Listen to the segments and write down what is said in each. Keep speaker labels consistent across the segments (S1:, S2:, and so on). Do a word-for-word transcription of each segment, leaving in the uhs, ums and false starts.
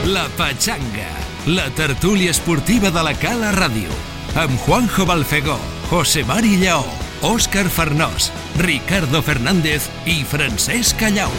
S1: La Pachanga, la tertúlia esportiva de la Cala Ràdio, amb Juanjo Balfegó, José Mari Lleó, Òscar Farnós, Ricardo Fernández i Francesc Callau.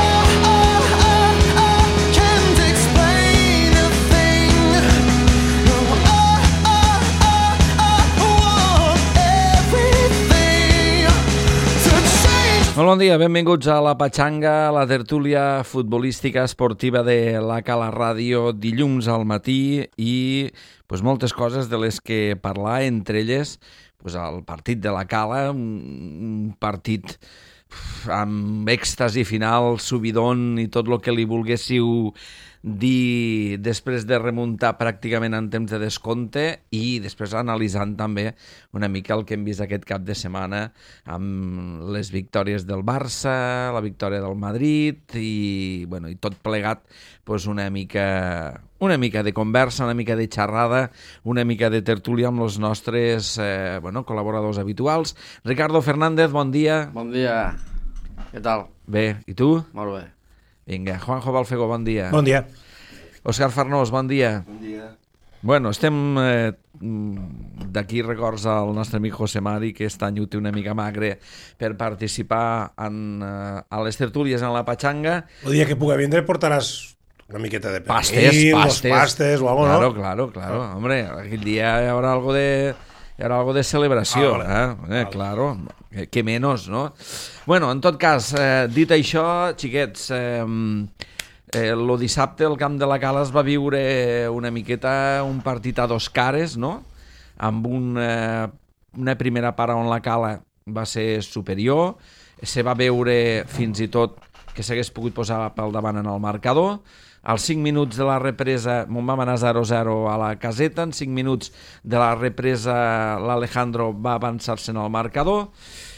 S2: Molt bon dia, benvinguts a La Pachanga, la tertúlia futbolística esportiva de la Cala Ràdio, dilluns al matí i pues, moltes coses de les que parlar, entre elles pues, el partit de la Cala, un partit amb èxtasi final, subidon i tot el que li volguéssiu dir després de remuntar pràcticament en temps de descompte i després analitzant també una mica el que hem vist aquest cap de setmana amb les victòries del Barça, la victòria del Madrid i, bueno, i tot plegat pues una mica una mica de conversa, una mica de xerrada, una mica de tertúlia amb els nostres eh, bueno, col·laboradors habituals. Ricardo Fernández, bon dia.
S3: Bon dia. Què tal?
S2: Bé, i tu?
S3: Molt bé.
S2: Vinga, Juanjo Balfegó, bon dia.
S4: Bon dia.
S2: Òscar Farnós, bon dia.
S3: Bon dia.
S2: Bueno, estem eh, d'aquí records al nostre amic José Mari, que aquest any ho té una mica magre per participar en, eh, a les tertúlies en la Pachanga.
S4: El dia que puga vindre portaràs una miqueta de
S2: pastes,
S4: pernil,
S2: pastes.
S4: pastes o algo,
S2: claro,
S4: ¿no?
S2: Claro, claro, claro. Hombre, aquell dia hi haurà algo de... Hi haurà algo de celebració,
S4: ah, vale.
S2: eh? eh
S4: vale.
S2: Claro, que, que menos, no? Bueno, en tot cas, eh, dit això, xiquets, eh, eh, lo dissabte el camp de la Cala es va viure una miqueta un partit a dos cares, no? Amb un, eh, una primera part on la Cala va ser superior, se va veure fins i tot que s'hagués pogut posar pel davant en el marcador. Als cinc minuts de la represa on vam anar zero a zero a la caseta, en cinc minuts de la represa l'Alejandro va avançar-se en el marcador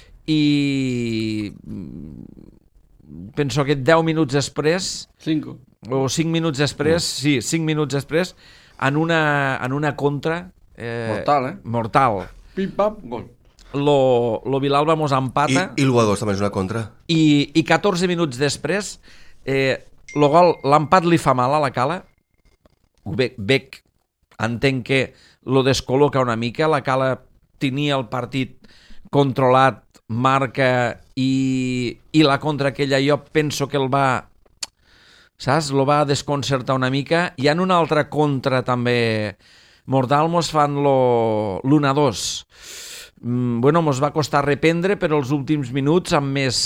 S2: i penso que deu minuts després
S3: Cinco.
S2: o cinc minuts després, sí, cinc minuts després en una, en una contra eh,
S3: Mortal, eh?
S2: mortal
S3: Pim, pam, gol.
S2: lo, lo Vilalba mos empata
S5: I, i l'u a dos també és una contra.
S2: i, i catorze minuts després eh, el gol, l'empat li fa mal a la Cala. Bec, Bec entenc que lo descol·loca una mica. La Cala tenia el partit controlat, marca i, i la contra aquella jo penso que el va, saps? Lo va desconcertar una mica. I en una altra contra també mortal mos fan lo, l'u a dos. Mm, bueno, mos va costar reprendre, però els últims minuts amb més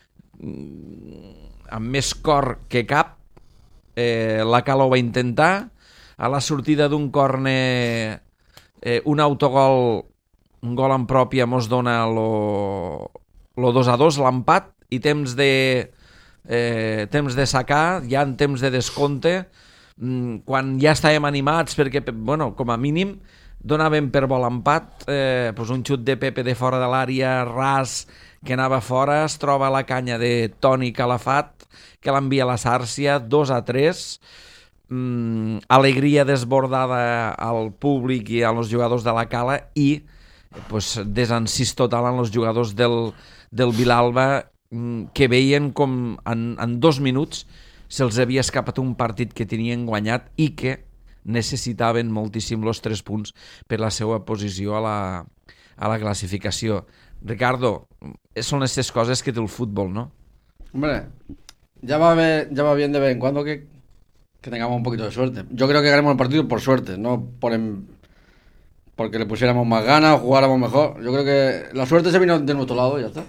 S2: amb més cor que cap eh, la Cala ho va intentar. A la sortida d'un córner eh, un autogol, un gol en pròpia mos dona lo, lo dos a dos, l'empat, i temps de eh, temps de sacar, ja en temps de descompte, mm, quan ja estàvem animats perquè, bueno, com a mínim donàvem per bo l'empat, eh, pues un xut de Pepe de fora de l'àrea ras que anava fora, es troba la canya de Toni Calafat que l'envia a la Sàrcia, dos a tres. Mm, alegria desbordada al públic i als jugadors de la Cala i pues, desencís total en els jugadors del, del Vilalba, mm, que veien com en, en dos minuts se'ls havia escapat un partit que tenien guanyat i que necessitaven moltíssim els tres punts per la seva posició a la, a la classificació. Ricardo, son estas cosas que té el fútbol, ¿no?
S3: Hombre, ya va, a ver, ya va bien de vez en cuando que, que tengamos un poquito de suerte. Yo creo que ganemos el partido por suerte, no por en, porque le pusiéramos más ganas, jugáramos mejor. Yo creo que la suerte se vino de nuestro lado y ya está.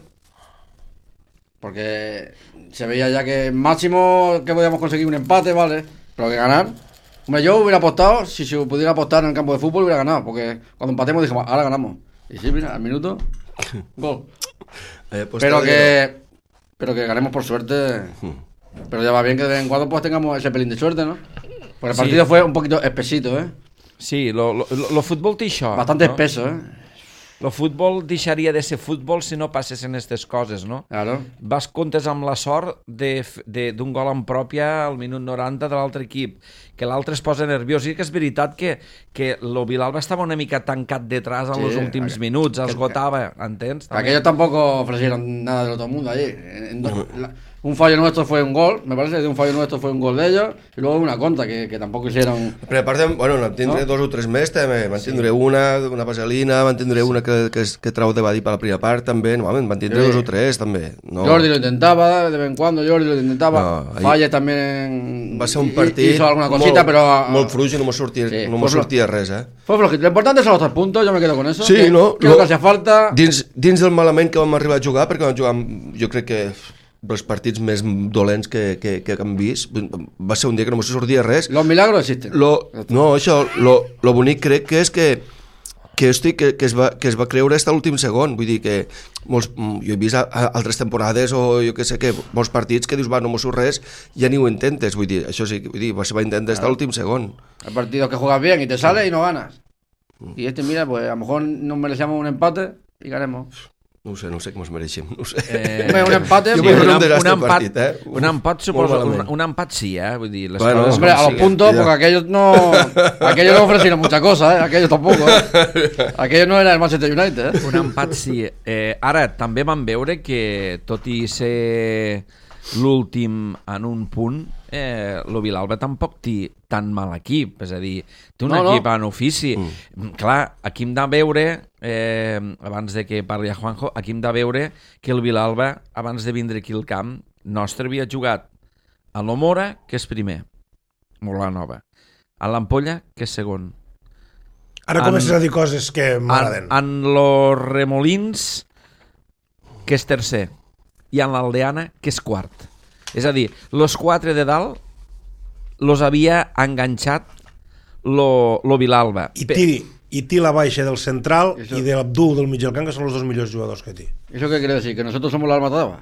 S3: Porque se veía ya que máximo que podíamos conseguir un empate, vale, pero que ganar. Hombre, yo hubiera apostado, si se pudiera apostar en el campo de fútbol hubiera ganado, porque cuando empatemos dijimos, ahora ganamos. Y sí, mira, al minuto, gol.
S5: Eh, pues
S3: pero
S5: todavía
S3: que pero que ganemos por suerte. Pero ya va bien que de vez en cuando pues tengamos ese pelín de suerte, ¿no? Porque el
S2: Sí.
S3: partido fue un poquito espesito, ¿eh?
S2: Sí, lo, lo, lo futbol té això.
S3: Bastante
S2: no?
S3: espeso, ¿eh?
S2: El futbol deixaria de ser futbol si no passessin aquestes coses, no?
S3: Claro.
S2: Vas comptes amb la sort de, de, d'un gol en pròpia al minut noranta de l'altre equip, que l'altre es posa nerviós. I que és veritat que, que el Vilalba estava una mica tancat detrás en
S3: Sí,
S2: els últims
S3: aqu-
S2: minuts,
S3: que-
S2: esgotava, entens? També.
S3: Aquellos tampoco ofrecieron nada del otro mundo allí. En do- la- un fallo nuestro fue un gol, me parece que un fallo nuestro fue un gol de ellos, y luego una contra, que, que tampoco hicieron...
S5: La primera part, bueno, en tindré
S3: No?
S5: dos o tres més, també. Van tindre una, una vaselina, van tindre una que, que, que trau de Badí per la primera part, també. No, van tindre
S3: Sí.
S5: dos o tres, també. No.
S3: Jordi lo intentaba, de vez en cuando Jordi lo intentaba,
S5: No, ahí-
S3: Falles también
S5: Va ser un
S3: hi-
S5: partit
S3: hizo alguna cosita,
S5: molt,
S3: pero...
S5: molt fluix i no m'ho sortia,
S3: Sí,
S5: no
S3: fue
S5: m'ho
S3: flo-
S5: sortia res, eh?
S3: Fue flojito, lo importante son los tres puntos, yo me quedo con eso.
S5: Sí,
S3: que,
S5: no?
S3: Creo
S5: Lo-
S3: que hacía falta...
S5: Dins, dins del malament que vam arribar a jugar, perquè vam jugar, amb, jo crec que dels partits més dolents que, que, que hem vist, va ser un dia que no m'ho sortia res.
S3: Los milagros existen.
S5: Lo, no, això, lo, lo bonic crec que és que que, estic, que, que, es va, que es va creure fins a l'últim segon, vull dir que molts, jo he vist a, a altres temporades o jo que sé que molts partits que dius va, no m'ho surt res, ja ni ho intentes, vull dir, això sí, vull dir, se va intentar fins a l'últim segon.
S3: Hay partidos que juegas bien y te sale y no ganas. Y este, mira, pues a lo mejor nos merecíamos un empate y ganemos.
S5: No ho sé, no ho sé com es mereixem, no ho sé.
S2: Eh,
S3: Hombre, un empate,
S5: Jo
S3: pues,
S5: vull
S2: un,
S5: un desastre
S2: un, empat,
S5: partit, eh?
S2: un empat
S5: Molt
S2: suposo, un,
S5: malament.
S2: un empat sí, eh? Vull dir, les
S5: Bueno,
S2: coses
S3: hombre, a
S2: com
S3: los
S2: siguen.
S3: puntos,
S5: ya.
S3: porque aquellos no, aquellos no ofrecieron mucha cosa, ¿eh? Aquellos tampoco, ¿eh? Aquellos no era el Manchester United, ¿eh?
S2: Un empat sí. Eh, ara, també vam veure que, tot i ser l'últim en un punt, eh, lo Vilalba tampoc té tan mal equip, és a dir, té un
S3: No, no.
S2: equip en ofici. Mm. Clar, aquí hem de veure, eh, abans de que parli a Juanjo, aquí hem de veure que el Vilalba, abans de vindre aquí al camp, nostre havia jugat a l'Omora, que és primer, molt la nova, a l'Ampolla, que és segon,
S4: Ara
S2: En-
S4: comences a dir coses que
S2: en,
S4: m'agraden.
S2: en los Remolins, que és tercer, i en l'Aldeana, que és quart. És a dir, los quatre de dalt los havia enganxat lo, lo Vilalba.
S4: I
S2: Pe-
S4: té, i té la baixa del central
S3: Eso-
S4: i de l'Abdul del mig del camp, que són els dos millors jugadors que té.
S3: ¿Eso qué quiere decir? ¿Que nosotros somos la armatada?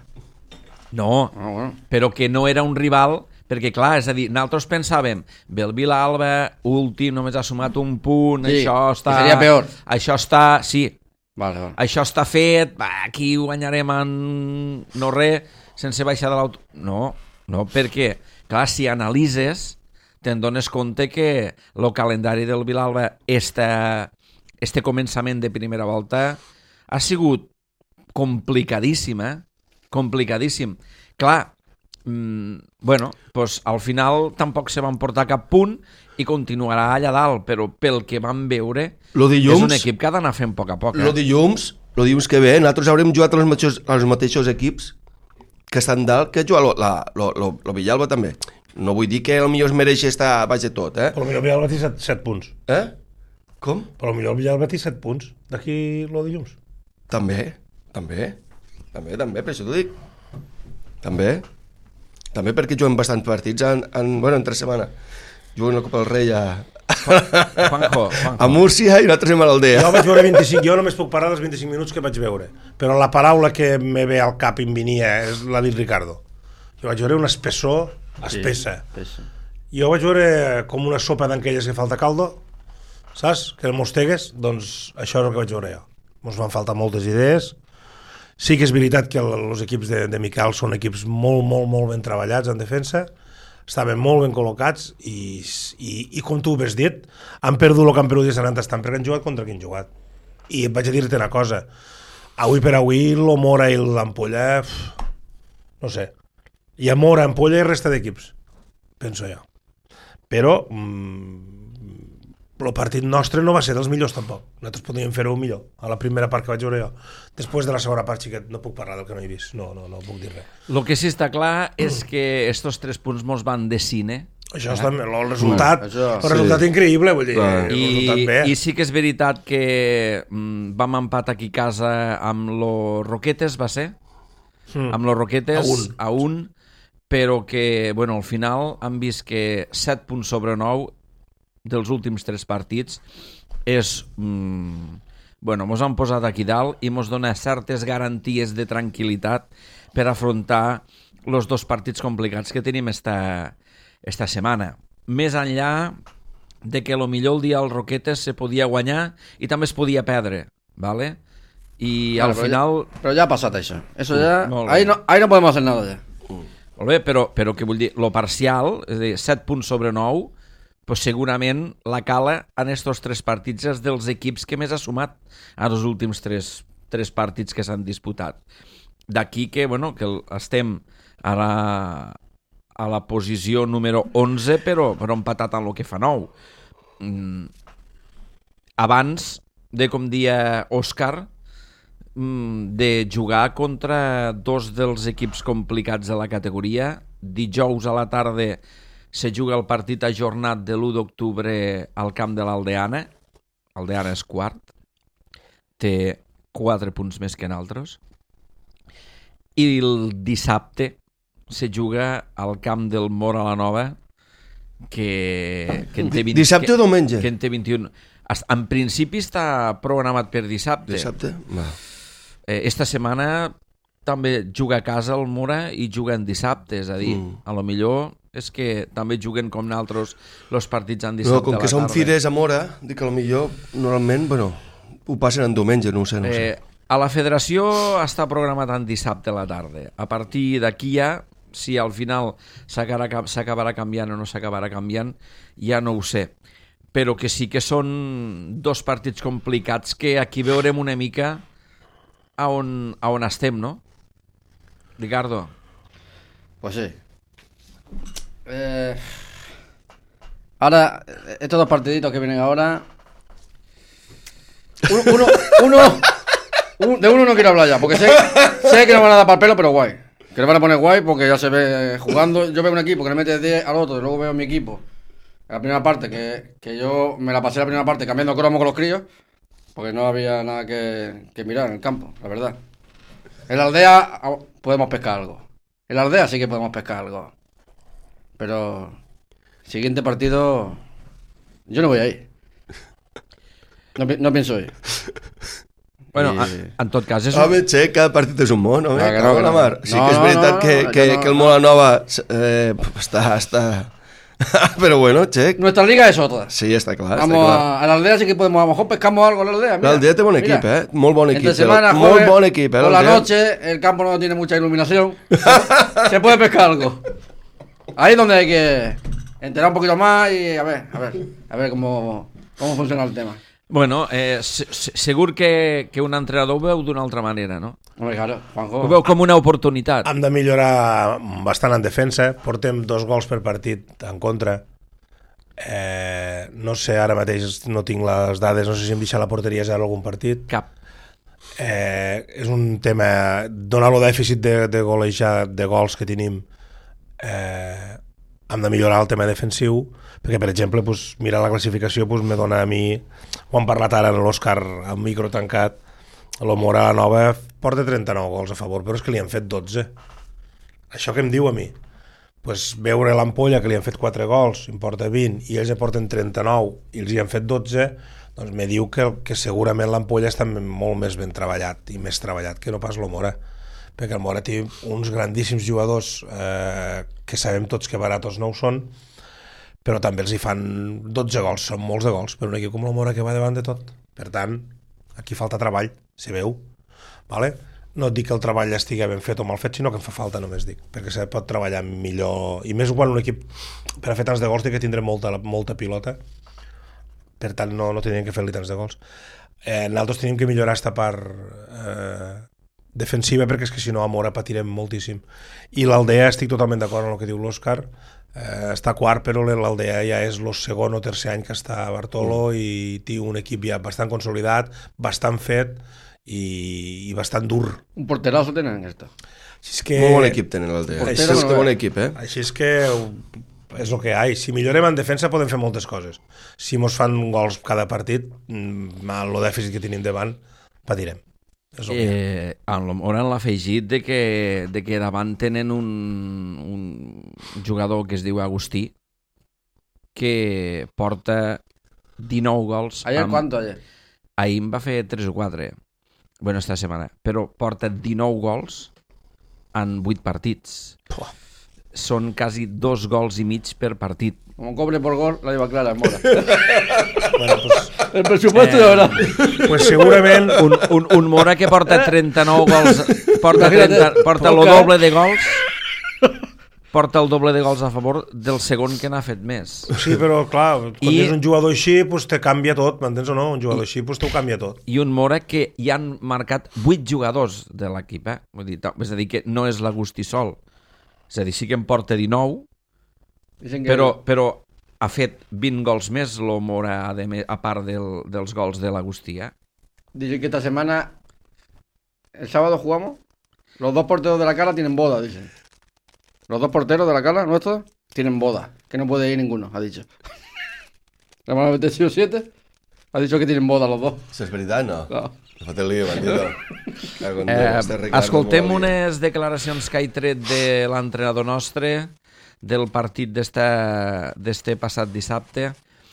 S2: No,
S3: Ah, bueno.
S2: però que no era un rival, perquè clar, és a dir, nosaltres pensàvem, bé, el Vilalba, últim, només ha sumat un punt,
S3: Sí,
S2: això està...
S3: que seria peor.
S2: Això està, sí,
S3: Vale, vale.
S2: això està fet, va, aquí guanyarem en no res, sense baixar de l'auto... No, no, perquè, clar, si analitzes, te'n dones compte que el calendari del Vilalba, este, este començament de primera volta, ha sigut complicadíssim, eh? Complicadíssim. Clar, mm, bueno, pues al final tampoc se van portar cap punt i continuarà allà dalt, però pel que vam veure,
S5: Lo
S2: és
S5: dilluns,
S2: un equip que ha d'anar fent a poc a poc. Eh?
S5: lo dilluns, lo dilluns que ve, nosaltres haurem jugat als mateixos, als mateixos equips que estan dalt, que juga lo, la, lo, lo, lo Villalba també. No vull dir que potser es mereix estar baix de tot, eh?
S4: Però potser el Villalba té set, set punts.
S5: Eh? Com?
S4: Però potser el Villalba té set punts d'aquí el dilluns.
S5: També, també, també, també, per això t'ho dic. També, també perquè juguem bastants partits en, en, bueno, en tres setmanes. Juguen la Copa del Rei a,
S2: Juanjo, Juanjo.
S5: a Múrcia i nosaltres anem a l'Aldea.
S4: Jo vaig veure vint-i-cinc, jo només puc parlar dels vint-i-cinc minuts que vaig veure, però la paraula que me ve al cap i em venia és la del Ricardo. Jo vaig veure una espessor espessa.
S3: Eso.
S4: Jo vaig veure com una sopa d'aquelles que falta caldo, saps? Que el mostegues, doncs això és el que vaig veure jo. Ens van faltar moltes idees. Sí que és veritat que els equips de, de Miquel són equips molt, molt, molt ben treballats en defensa, estaven molt ben col·locats i, i, i com tu has dit, han perdut el que han perdut de Sant Estan perquè han jugat contra qui han jugat. I vaig a dir-te una cosa, avui per avui l'Omora i l'Ampolla, pf, no sé, hi ha Mora, Ampolla i resta d'equips, penso jo. Però mm, el partit nostre no va ser dels millors tampoc. Nosaltres podíem fer-ho millor a la primera part que vaig veure jo. Després de la segona part, xiquet, no puc parlar del que no he vist. No, no, no puc dir res.
S2: Lo que sí està clar és que estos tres punts mos van de cine.
S4: Això és també, el resultat,
S3: Mm, això-
S4: el resultat
S5: sí.
S4: increïble, vull dir,
S5: Clar.
S4: el resultat
S2: I,
S4: bé.
S2: I sí que és veritat que mm, vam empatar aquí a casa amb los Roquetes, va ser?
S4: Mm.
S2: Amb los Roquetes
S4: A un.
S2: a un, però que, bueno, al final han vist que set punts sobre nou dels últims tres partits és... Mm, bueno, mos han posat aquí dalt i mos dona certes garanties de tranquil·litat per afrontar els dos partits complicats que tenim esta, esta setmana. Més enllà de que lo millor el dia als Roquetes se podia guanyar i també es podia perdre, ¿vale? I al
S3: Vale, pero
S2: final...
S3: ya, pero ya ha pasado eso. Eso ya...
S2: Molt bé.
S3: Ahí no, ahí no podemos hacer nada ya.
S2: Molt bé, però, però què vull dir? Lo parcial, és a dir, set punts sobre nou, pues segurament la Cala en estos tres partits és dels equips que més ha sumat en els últims tres, tres partits que s'han disputat. D'aquí que, bueno, que el- estem ara a la posició número onze, però, però empatat amb el que fa nou. Mm. Abans de, com dia Òscar, de jugar contra dos dels equips complicats de la categoria. Dijous a la tarda se juga el partit ajornat de l'u d'octubre al camp de l'Aldeana. Aldeana és quart, té quatre punts més que nosaltres. I el dissabte se juga al camp del Móra la Nova, que, que en té vint,
S5: dissabte o diumenge?
S2: Que en té vint-i-un. En principi està programat per dissabte.
S5: Dissabte? Va.
S2: Eh, esta setmana també juga a casa el Móra i juga en dissabte, és a dir, mm. a lo millor és que també juguen com nosaltres els partits en dissabte
S5: no, com
S2: a la
S5: que són
S2: tarda.
S5: fires a Móra, dic que a lo millor normalment, bueno, ho passen en diumenge, no ho sé, no ho sé.
S2: Eh, a la federació està programat en dissabte a la tarda. A partir d'aquí ja, si al final s'acabarà canviant o no s'acabarà canviant, ja no ho sé. Però que sí que són dos partits complicats que aquí veurem una mica a on, a on estem, ¿no? Ricardo.
S3: Pues sí. Eh, ahora, estos dos partiditos que vienen ahora... Uno, uno, uno, un, de uno no quiero hablar ya, porque sé, sé que no van a dar para el pelo, pero guay. Que le van a poner guay porque ya se ve jugando. Yo veo un equipo que le mete diez al otro y luego veo mi equipo. La primera parte, que, que yo me la pasé la primera parte cambiando cromo con los críos, porque no había nada que, que mirar en el campo, la verdad. En la aldea podemos pescar algo. En la aldea sí que podemos pescar algo. Pero siguiente partido yo no voy a ir. No, no pienso ir.
S2: Bueno,
S3: I...
S2: en, en tot cas... És un...
S5: Home, che, cada partit és un món, home,
S3: Ah, que no,
S5: cago
S3: que
S5: en la
S3: no.
S5: mar. Sí
S3: No,
S5: que és
S3: no,
S5: veritat
S3: no,
S5: que,
S3: no,
S5: que,
S3: no,
S5: que el
S3: no.
S5: Móra Nova eh, està, està... Però bueno, che,
S3: Nuestra liga es otra.
S5: sí, està clar,
S3: Vamos
S5: està clar.
S3: a, a la aldea sí que podemos, a lo mejor pescamos algo en la aldea. Mira,
S5: L'Aldea té bon
S3: mira.
S5: equip, eh? Molt bon equip.
S3: Entre semana,
S5: molt
S3: jueves,
S5: bon equip, eh?
S3: por la
S5: l'Aldea.
S3: noche, el campo no tiene mucha iluminación. Se puede pescar algo. Ahí es donde hay que enterar un poquito más y a ver, a ver, a ver cómo, cómo funciona el tema.
S2: Bueno, eh, se, se, segur que, que un entrenador ho veu d'una altra manera, no?
S3: Hombre, claro, Juanjo.
S2: Ho veu com una oportunitat.
S4: Hem de millorar bastant en defensa. Portem dos gols per partit en contra. Eh, no sé, ara mateix no tinc les dades, no sé si hem deixat la porteria zero algun partit.
S2: Cap.
S4: Eh, és un tema, donar el dèficit de, de golejat, de gols que tenim, eh, hem de millorar el tema defensiu, perquè per exemple pues, mirar la classificació pues, me dona a mi, ho hem parlat ara en l'Òscar amb micro tancat, el Móra la Nova porta trenta-nou gols a favor, però és que li han fet dotze. Això que em diu a mi, pues, veure l'Ampolla que li han fet quatre gols, em porta vint, i ells en porten trenta-nou i els hi han fet dotze, doncs me diu que, que segurament l'Ampolla està molt més ben treballat i més treballat que no pas el Móra, perquè el Móra té uns grandíssims jugadors eh, que sabem tots que baratos no ho són, però també els hi fan dotze gols, són molts de gols per un equip com el Móra que va davant de tot. Per tant, aquí falta treball, se veu, vale? No et dic que el treball estigui ben fet o mal fet, sinó que em fa falta, només dic, perquè se pot treballar millor, i més quan un equip per a fer tants de gols té que tindre molta, molta pilota, per tant no, no tindríem que fer-li tants de gols. Eh, nosaltres tenim que millorar esta part eh, defensiva, perquè és que si no a Móra patirem moltíssim. I l'Aldea, estic totalment d'acord amb el que diu l'Òscar, eh, està quart, però l'Aldea ja és el segon o tercer any que està a Bartolo mm. i té un equip ja bastant consolidat, bastant fet i, i bastant dur.
S3: Un porterazo tenen esto.
S4: Així és que...
S5: Molt bon equip tenen l'Aldea.
S3: Portero
S5: Això és
S3: no
S5: que
S3: ve.
S5: bon equip, eh?
S4: Així és que és el que hi ha. Si millorem en defensa podem fer moltes coses. Si mos fan gols cada partit, el dèficit que tenim davant, patirem. És el que hi ha.
S2: Eh, en l'Hora han afegit de que, de que davant tenen un, un jugador que es diu Agustí, que porta dinou gols.
S3: ¿Ayer
S2: amb...
S3: cuánto ayer?
S2: Ahir en va fer tres o quatre. Bueno, esta setmana. Però porta dinou gols en vuit partits.
S4: Puah.
S2: Són quasi dos gols i mig per partit.
S3: Como cobre por gol, la lleva clara, Mora.
S4: Bueno, pues,
S3: El presupuesto
S2: Eh,
S3: de ahora.
S4: pues segurament
S2: Un, un, un Mora que porta trenta-nou gols, porta,
S3: Imagina't,
S2: trenta, porta el
S3: poca, eh?
S2: doble de gols, porta el doble de gols a favor del segon que n'ha fet més.
S4: sí, però clar, quan
S2: I-
S4: tens un jugador així, pues te canvia tot, m'entens o no? Un jugador així, pues t'ho canvia tot.
S2: I un Mora que hi han marcat vuit jugadors de l'equip, eh? Vull dir, és a dir, que no és l'Agustí sol. és a dir, sí que en porta dinou,
S3: Dicen que...
S2: però, però ha fet vint gols més lo Mora, a part del, dels gols de l'Agustí, eh?
S3: Dicen que esta semana, el sábado jugamos, los dos porteros de la Cala tienen boda, dicen. Los dos porteros de la Cala, nuestros, tienen boda, que no puede ir ninguno, ha dicho. La mano veintisiete siete ha dicho que tienen boda los dos.
S5: Això és veritat, no?
S3: No.
S5: Fot el lío, bandido.
S2: Eh, escoltem unes declaracions que ha tret de l'entrenador nostre del partit d'este passat dissabte,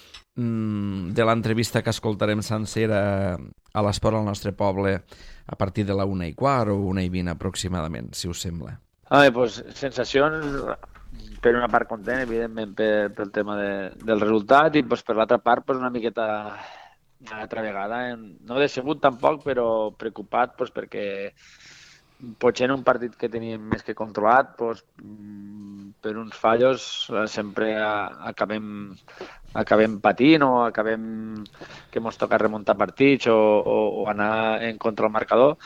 S2: de l'entrevista que escoltarem sencera a l'Esport al nostre poble a partir de la una i quart o una i vint aproximadament, si us sembla.
S6: Ah, pues, sensacions, per una part content, evidentment, per, pel tema de, del resultat, i pues, per l'altra part pues, una miqueta una altra vegada, no decebut tampoc, però preocupat pues, perquè potser en un partit que teníem més que controlat, pues, per uns fallos sempre acabem, acabem patint o acabem que ens toca remuntar partits o, o, o anar en contra del marcador.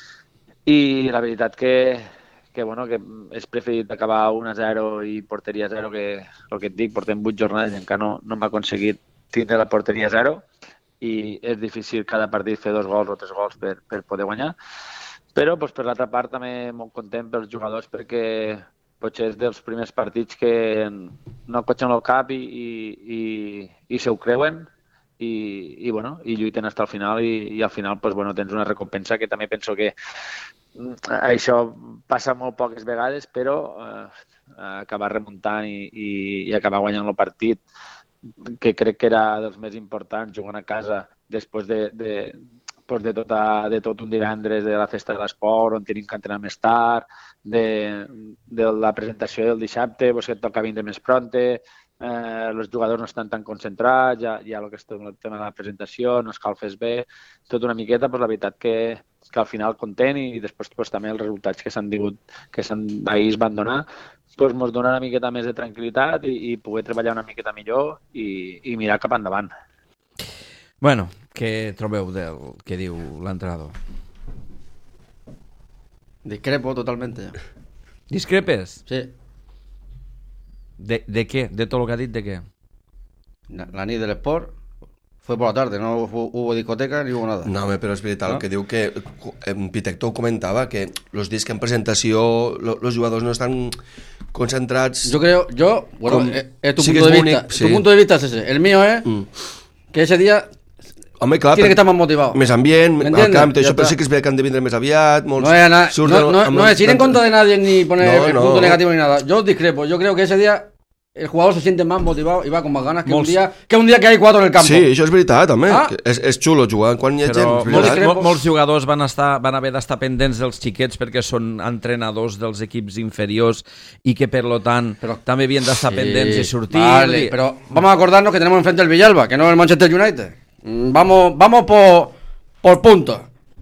S6: I la veritat que, que, bueno, que és preferit acabar un a zero i porteria zero, que el que et dic, portem vuit jornades i encara no, no hem aconseguit tindre la porteria zero, i és difícil cada partit fer dos gols o tres gols per, per poder guanyar. Però pues, per l'altra part també molt content pels jugadors, perquè potser és dels primers partits que no cotxen el cap i, i, i, i se ho creuen i, i, bueno, i lluiten fins al final, i, i al final pues, bueno, tens una recompensa que també penso que això passa molt poques vegades, però eh, acabar remuntant i, i, i acabar guanyant el partit, que crec que era dels més importants, jugant a casa després de, de, pues de, tota, de tot un divendres de la festa de l'esport, on tenim que entrenar més tard, de, de la presentació del dissabte, pues que et toca vindre més pronte, eh, els jugadors no estan tan concentrats, ja, ja el que és el tema de la presentació, no escalfes bé, tot una miqueta, pues la veritat que, que al final content, i, i després pues, també els resultats que s'han digut, que s'han, ahir es van donar, pues, ens dona una miqueta més de tranquil·litat i, i poder treballar una miqueta millor i, i mirar cap endavant.
S2: Bueno, què trobeu del que diu l'entrenador?
S3: Discrepo totalmente.
S2: Discrepes?
S3: Sí.
S2: ¿De, de qué? ¿De todo lo que ha dit? ¿De qué?
S3: La, la nit del Sport fue por la tarde, no hubo, hubo discoteca ni hubo nada.
S5: No, home, però és veritat,
S3: no?
S5: El que diu que en Pitector comentava que els dies que en presentació los jugadors no estan concentrats.
S3: Yo creo, yo, bueno,
S5: com,
S3: es, es tu
S5: sí
S3: punto
S5: que
S3: de
S5: bonic,
S3: vista.
S5: sí.
S3: Tu punto de vista es ese. El mío es
S5: mm.
S3: que ese día
S5: Home, clar,
S3: tiene que estar más motivado.
S5: Més ambient, al camp,
S3: ja
S5: això, però
S3: està.
S5: sí que es ve que han de vindre més aviat. Molts,
S3: No es, ana-
S5: surt
S3: no,
S5: del-
S3: no,
S5: amb
S3: no
S5: el-
S3: es ir en contra de nadie ni poner
S5: No,
S3: el
S5: no.
S3: punto negativo ni nada. Yo discrepo. Yo creo que ese día el jugador se siente más motivado y va con más ganas que
S2: Molts-
S3: un día que un día que hay cuatro en el campo.
S5: Sí, això és veritat, home.
S3: Ah.
S5: Que És, és xulo jugar quan hi ha
S2: Però
S5: gent. és
S2: molts,
S5: veritat.
S3: discrepo.
S2: mol, molts jugadors van, estar, van haver d'estar pendents dels xiquets perquè són entrenadors dels equips inferiors i que, per lo tant,
S3: Però-
S2: també havien d'estar
S3: Sí,
S2: pendents i sortir.
S3: Vale,
S2: i...
S3: pero vamos a acordarnos que tenemos enfrente el Villalba, que no el Manchester United. Mm, Vamos, vamos por, por puntos.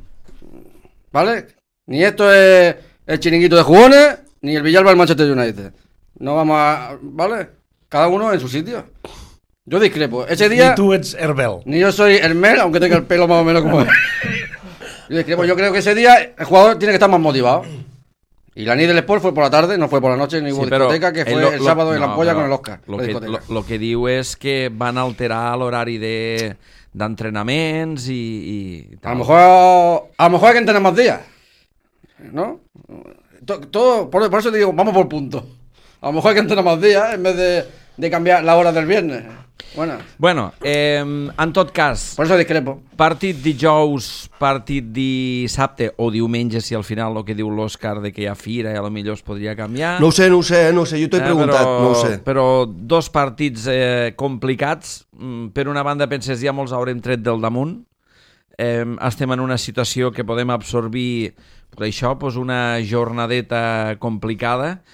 S3: ¿Vale? Ni esto es el chiringuito de jugones, ni el Villalba el Manchester United. No vamos a... ¿Vale? Cada uno en su sitio. Yo discrepo. Ese día...
S4: I tu ets Herbel.
S3: Ni yo soy Hermel, aunque tenga el pelo más o menos como él. Yo discrepo. Yo creo que ese día el jugador tiene que estar más motivado. Y la nit del Sport fue por la tarde, no fue por la noche, ni hubo
S2: Sí, però
S3: discoteca, que fue
S2: lo-
S3: el
S2: lo-
S3: sábado en la
S2: no,
S3: ampolla
S2: però
S3: con el Oscar.
S2: Lo
S3: la
S2: que,
S3: discoteca.
S2: lo, lo que diu és que van alterar l'horari de d'entrenaments i, i
S3: A lo mejor, a lo mejor hay que entrenar más días, ¿no? To- Todo, por, por eso te digo, vamos por punto. A lo mejor hay que entrenar más días en vez de, de cambiar la hora del viernes. Bueno,
S2: Bueno, eh, en tot cas,
S3: por eso discrepo.
S2: partit dijous, partit dissabte o diumenge, si al final el que diu l'Òscar de que hi ha fira i a lo millor es podria canviar.
S5: No ho sé, no ho sé, no ho sé, jo t'he
S2: Eh,
S5: preguntat,
S2: però,
S5: no ho sé.
S2: Però dos partits eh, complicats. Mm, Per una banda, penses, ja molts haurem tret del damunt. Eh, estem en una situació que podem absorbir per això, doncs una jornadeta complicada.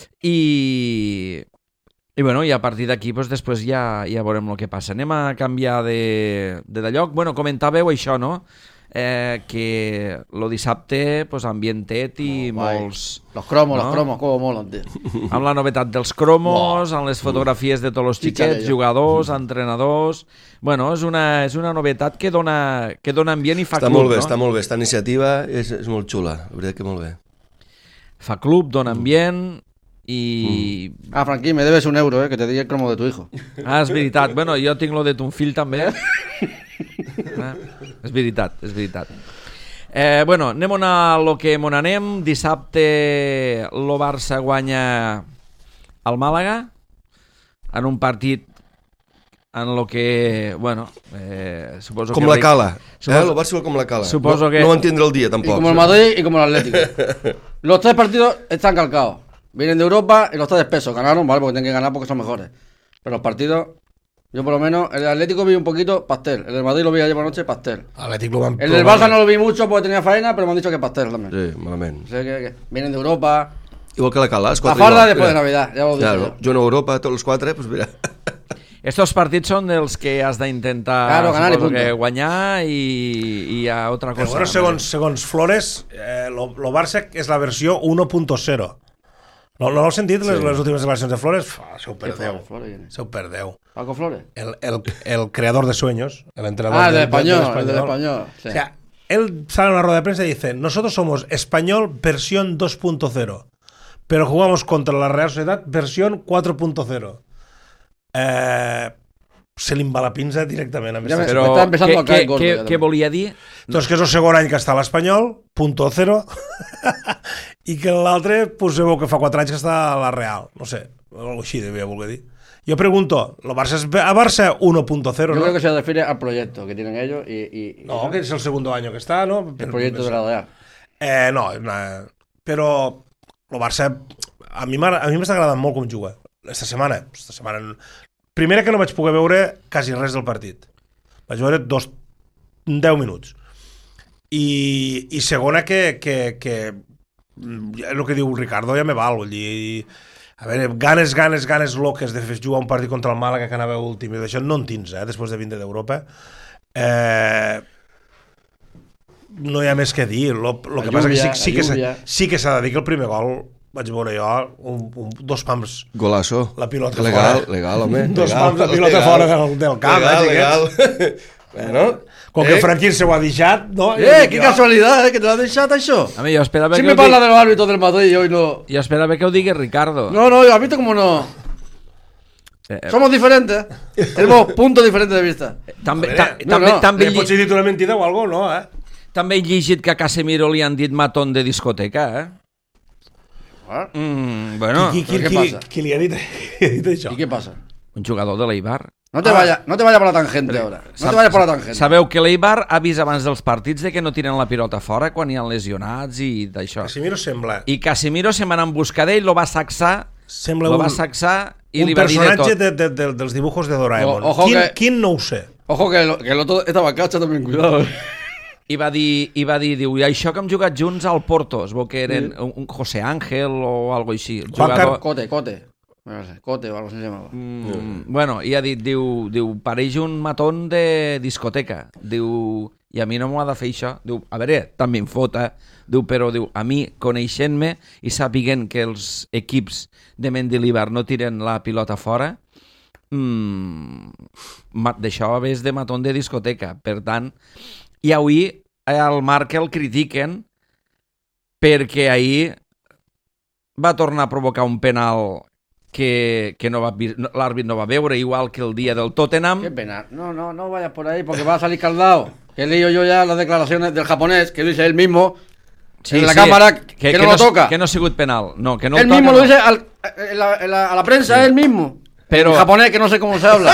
S2: I, i, bueno, i a partir d'aquí doncs, després ja, ja veurem el que passa. Anem a canviar de, de, de lloc. Bueno, comentàveu això, no? Eh, que lo dissabte pues, ambientet i
S3: Oh, guai.
S2: molts...
S3: Los cromos,
S2: No?
S3: los cromos, cómo molan, tío.
S2: Amb la novetat dels cromos, amb les fotografies de tots els xiquets,
S3: Xicharello.
S2: jugadors, entrenadors... Bueno, és una, és una novetat que dona, que dona ambient i fa
S5: Està
S2: club,
S5: molt bé,
S2: no?
S5: està molt bé, esta iniciativa és, és molt xula, la veritat que molt bé.
S2: Fa club, dona ambient i...
S3: Mm. Ah, Franquí, me debes un euro, eh, que te di el cromo de tu hijo.
S2: Ah, és veritat. Bueno, jo tinc lo de ton fill també. Ah, és veritat, és veritat. Eh, bueno, anem a lo que mon anem. Dissabte lo Barça guanya al Màlaga en un partit en lo que, bueno, eh, suposo
S5: com
S2: que...
S5: la cala,
S2: suposo,
S5: eh? El Barça com la cala.
S2: Suposo
S5: no,
S2: que...
S5: no va entendre el dia, tampoc.
S3: Y como el Madrid y como el Atlético. Los tres partidos están calcados. Vienen de Europa y los tres espesos. Ganaron, vale, porque tienen que ganar porque son mejores. Pero los partidos, yo por lo menos, el Atlético vi un poquito pastel. El del Madrid lo vi ayer por la noche, pastel.
S4: Atlético lo van...
S3: El del Barça no lo vi mucho porque tenía faena, pero me han dicho que pastel también.
S5: Sí, malament.
S3: O sea, que, que vienen de Europa.
S5: Igual que la cala, els
S3: La
S5: quatre
S3: farda
S5: igual.
S3: después de
S5: Mira.
S3: Navidad, ya lo digo.
S5: Claro, jo en Europa, tots els quatre, pues mira.
S2: Estos partits són dels que has d'intentar
S3: Claro, ganar y punto.
S2: que guanyar i, i hi ha otra
S4: Però
S2: cosa.
S4: bueno, segons, segons Flores, eh, lo, lo Barça és la versió uno punto cero. No, no heu sentit les,
S5: Sí.
S4: les últimes declaracions de Flores? Fa, se ho
S3: ¿Qué
S4: perdeu.
S3: Flores? Flores, ¿quién es?
S4: Se ho perdeu.
S3: Paco Flores.
S4: El, el, el creador de sueños, el entrenador
S3: Ah, el del
S4: del, del-
S3: español,
S4: del
S3: el del español. Sí.
S4: O sea, él sale en una rueda de prensa y dice, nosotros somos español versión dos punto cero, pero jugamos contra la Real Sociedad versión cuatro punto cero. Eh, se li va la pinza directament a
S3: Ja me-
S2: Però
S3: Està empezando
S2: què,
S3: a caer
S2: què,
S3: gordo,
S2: què,
S3: ja
S2: què
S3: també.
S2: volia dir?
S4: Doncs que és el segon any que està a l'Espanyol, punto cero, i que l'altre pues, se veu que fa quatre anys que està a la Real. No sé, algo així devia voler dir. Yo pregunto, ¿lo Barça es a Barça uno punto cero,
S3: Yo
S4: no?
S3: creo que se refiere al proyecto que tienen ellos y, y- y
S4: No, que es el segundo año que está, ¿no?
S3: el proyecto de la Real.
S4: Eh, no, na- però el Barça a mi m'ha a mi m'està agradant molt com juga. Esta setmana, esta setmana primera que no vaig poder veure quasi res del partit. Vaig veure dos, deu minuts. I, i segona que, que, que el que diu Ricardo ja me val, vull dir, a veure, ganes, ganes, ganes loques de fer jugar un partit contra el Màlaga que anava últim i d'això no en tens, eh, després de vindre d'Europa. Eh, no hi ha més que dir. Lo, lo
S3: La
S4: que passa que
S3: lluvia,
S4: sí, sí
S3: la
S4: que s'ha
S3: lluvia.
S4: sí que s'ha de dir que el primer gol vaig veure jo un, un, dos pams
S5: Golazo.
S4: la pilota
S5: legal,
S4: fora.
S5: Legal, home.
S4: Dos
S5: legal,
S4: pams la pilota
S5: legal.
S4: fora del, del camp.
S5: Legal,
S4: eh,
S5: legal.
S4: xiquets.
S5: Bueno,
S4: Com
S5: eh,
S4: que Franquín se ho ha deixat, no?
S3: ¡Eh, qué casualidad, eh, que te lo has deixat això!
S2: A mi, jo esperava,
S3: Siempre
S2: que ho,
S3: parla
S2: di...
S3: de los árbitros del Madrid y hoy no...
S2: jo esperava que ho digués Ricardo.
S3: No, no, ¿has visto cómo no?
S2: Eh, eh,
S3: Somos diferentes. Tenemos puntos diferentes de vista.
S2: també,
S4: A
S2: ta,
S4: veure,
S3: no,
S2: també,
S3: no,
S2: també,
S4: Eh,
S2: he
S4: potser
S2: lli-
S4: he dit una mentida o alguna cosa, no, eh?
S2: també he llegit que a Casemiro li han dit matón de discoteca, eh?
S3: Ah,
S2: Mm, bueno,
S4: qui, qui,
S3: però què
S4: qui,
S3: passa?
S4: qui li ha dit, qui ha dit això?
S3: ¿Y qué pasa?
S2: un jugador de l'Eibar.
S3: No te
S4: Ah.
S3: vayas, no te vayas por la tangente ahora. No te vayas por la tangente.
S2: Sabeu que l'Eibar ha vist abans dels partits de que no tiren la pilota fora quan hi ha lesionats i d'això.
S4: Casimiro sembla,
S2: I Casemiro se'n va anar a buscar d'ell, lo va sacsar,
S4: sembla
S2: lo
S4: un,
S2: va sacsar i
S4: un
S2: li va dir de
S4: personatge
S2: tot.
S4: de, de, de, dels dibujos de Doraemon.
S3: O- ojo
S4: quin,
S3: que-
S4: quin no ho sé.
S3: Ojo que, lo- que el otro estaba cacha también, cuidado.
S2: I va dir, i va dir, diu, i això que hem jugat junts al Porto, es veu que eren un, un José Ángel o algo així.
S4: Juan
S2: Jugador,
S3: Cote, Cote. No sé, Cote o algo así se llamaba.
S2: mm, bueno, i ha dit, diu, diu, pareix un matón de discoteca. Diu, i a mi no m'ho ha de fer això. Diu, a veure, també em fota. Diu, però diu, a mi, coneixent-me i sapiguent que els equips de Mendilibar no tiren la pilota fora, mm, ma- d'això és de matón de discoteca. Per tant, i avui el Marc el critiquen perquè ahir va tornar a provocar un penal que, que no va, vi- no, l'àrbit no va veure, igual que el dia del Tottenham.
S3: Qué pena. No, no, no vayas por ahí porque va a salir caldado. Que he leído yo ya las declaraciones del japonés, que lo dice él mismo, en la cámara, que, no lo toca.
S2: Que no ha sigut penal. No, que no
S3: él
S2: el toca,
S3: mismo
S2: no.
S3: lo dice al- en la- en la- a la prensa, él mismo.
S2: Pero-
S3: En japonés, que no sé cómo se habla.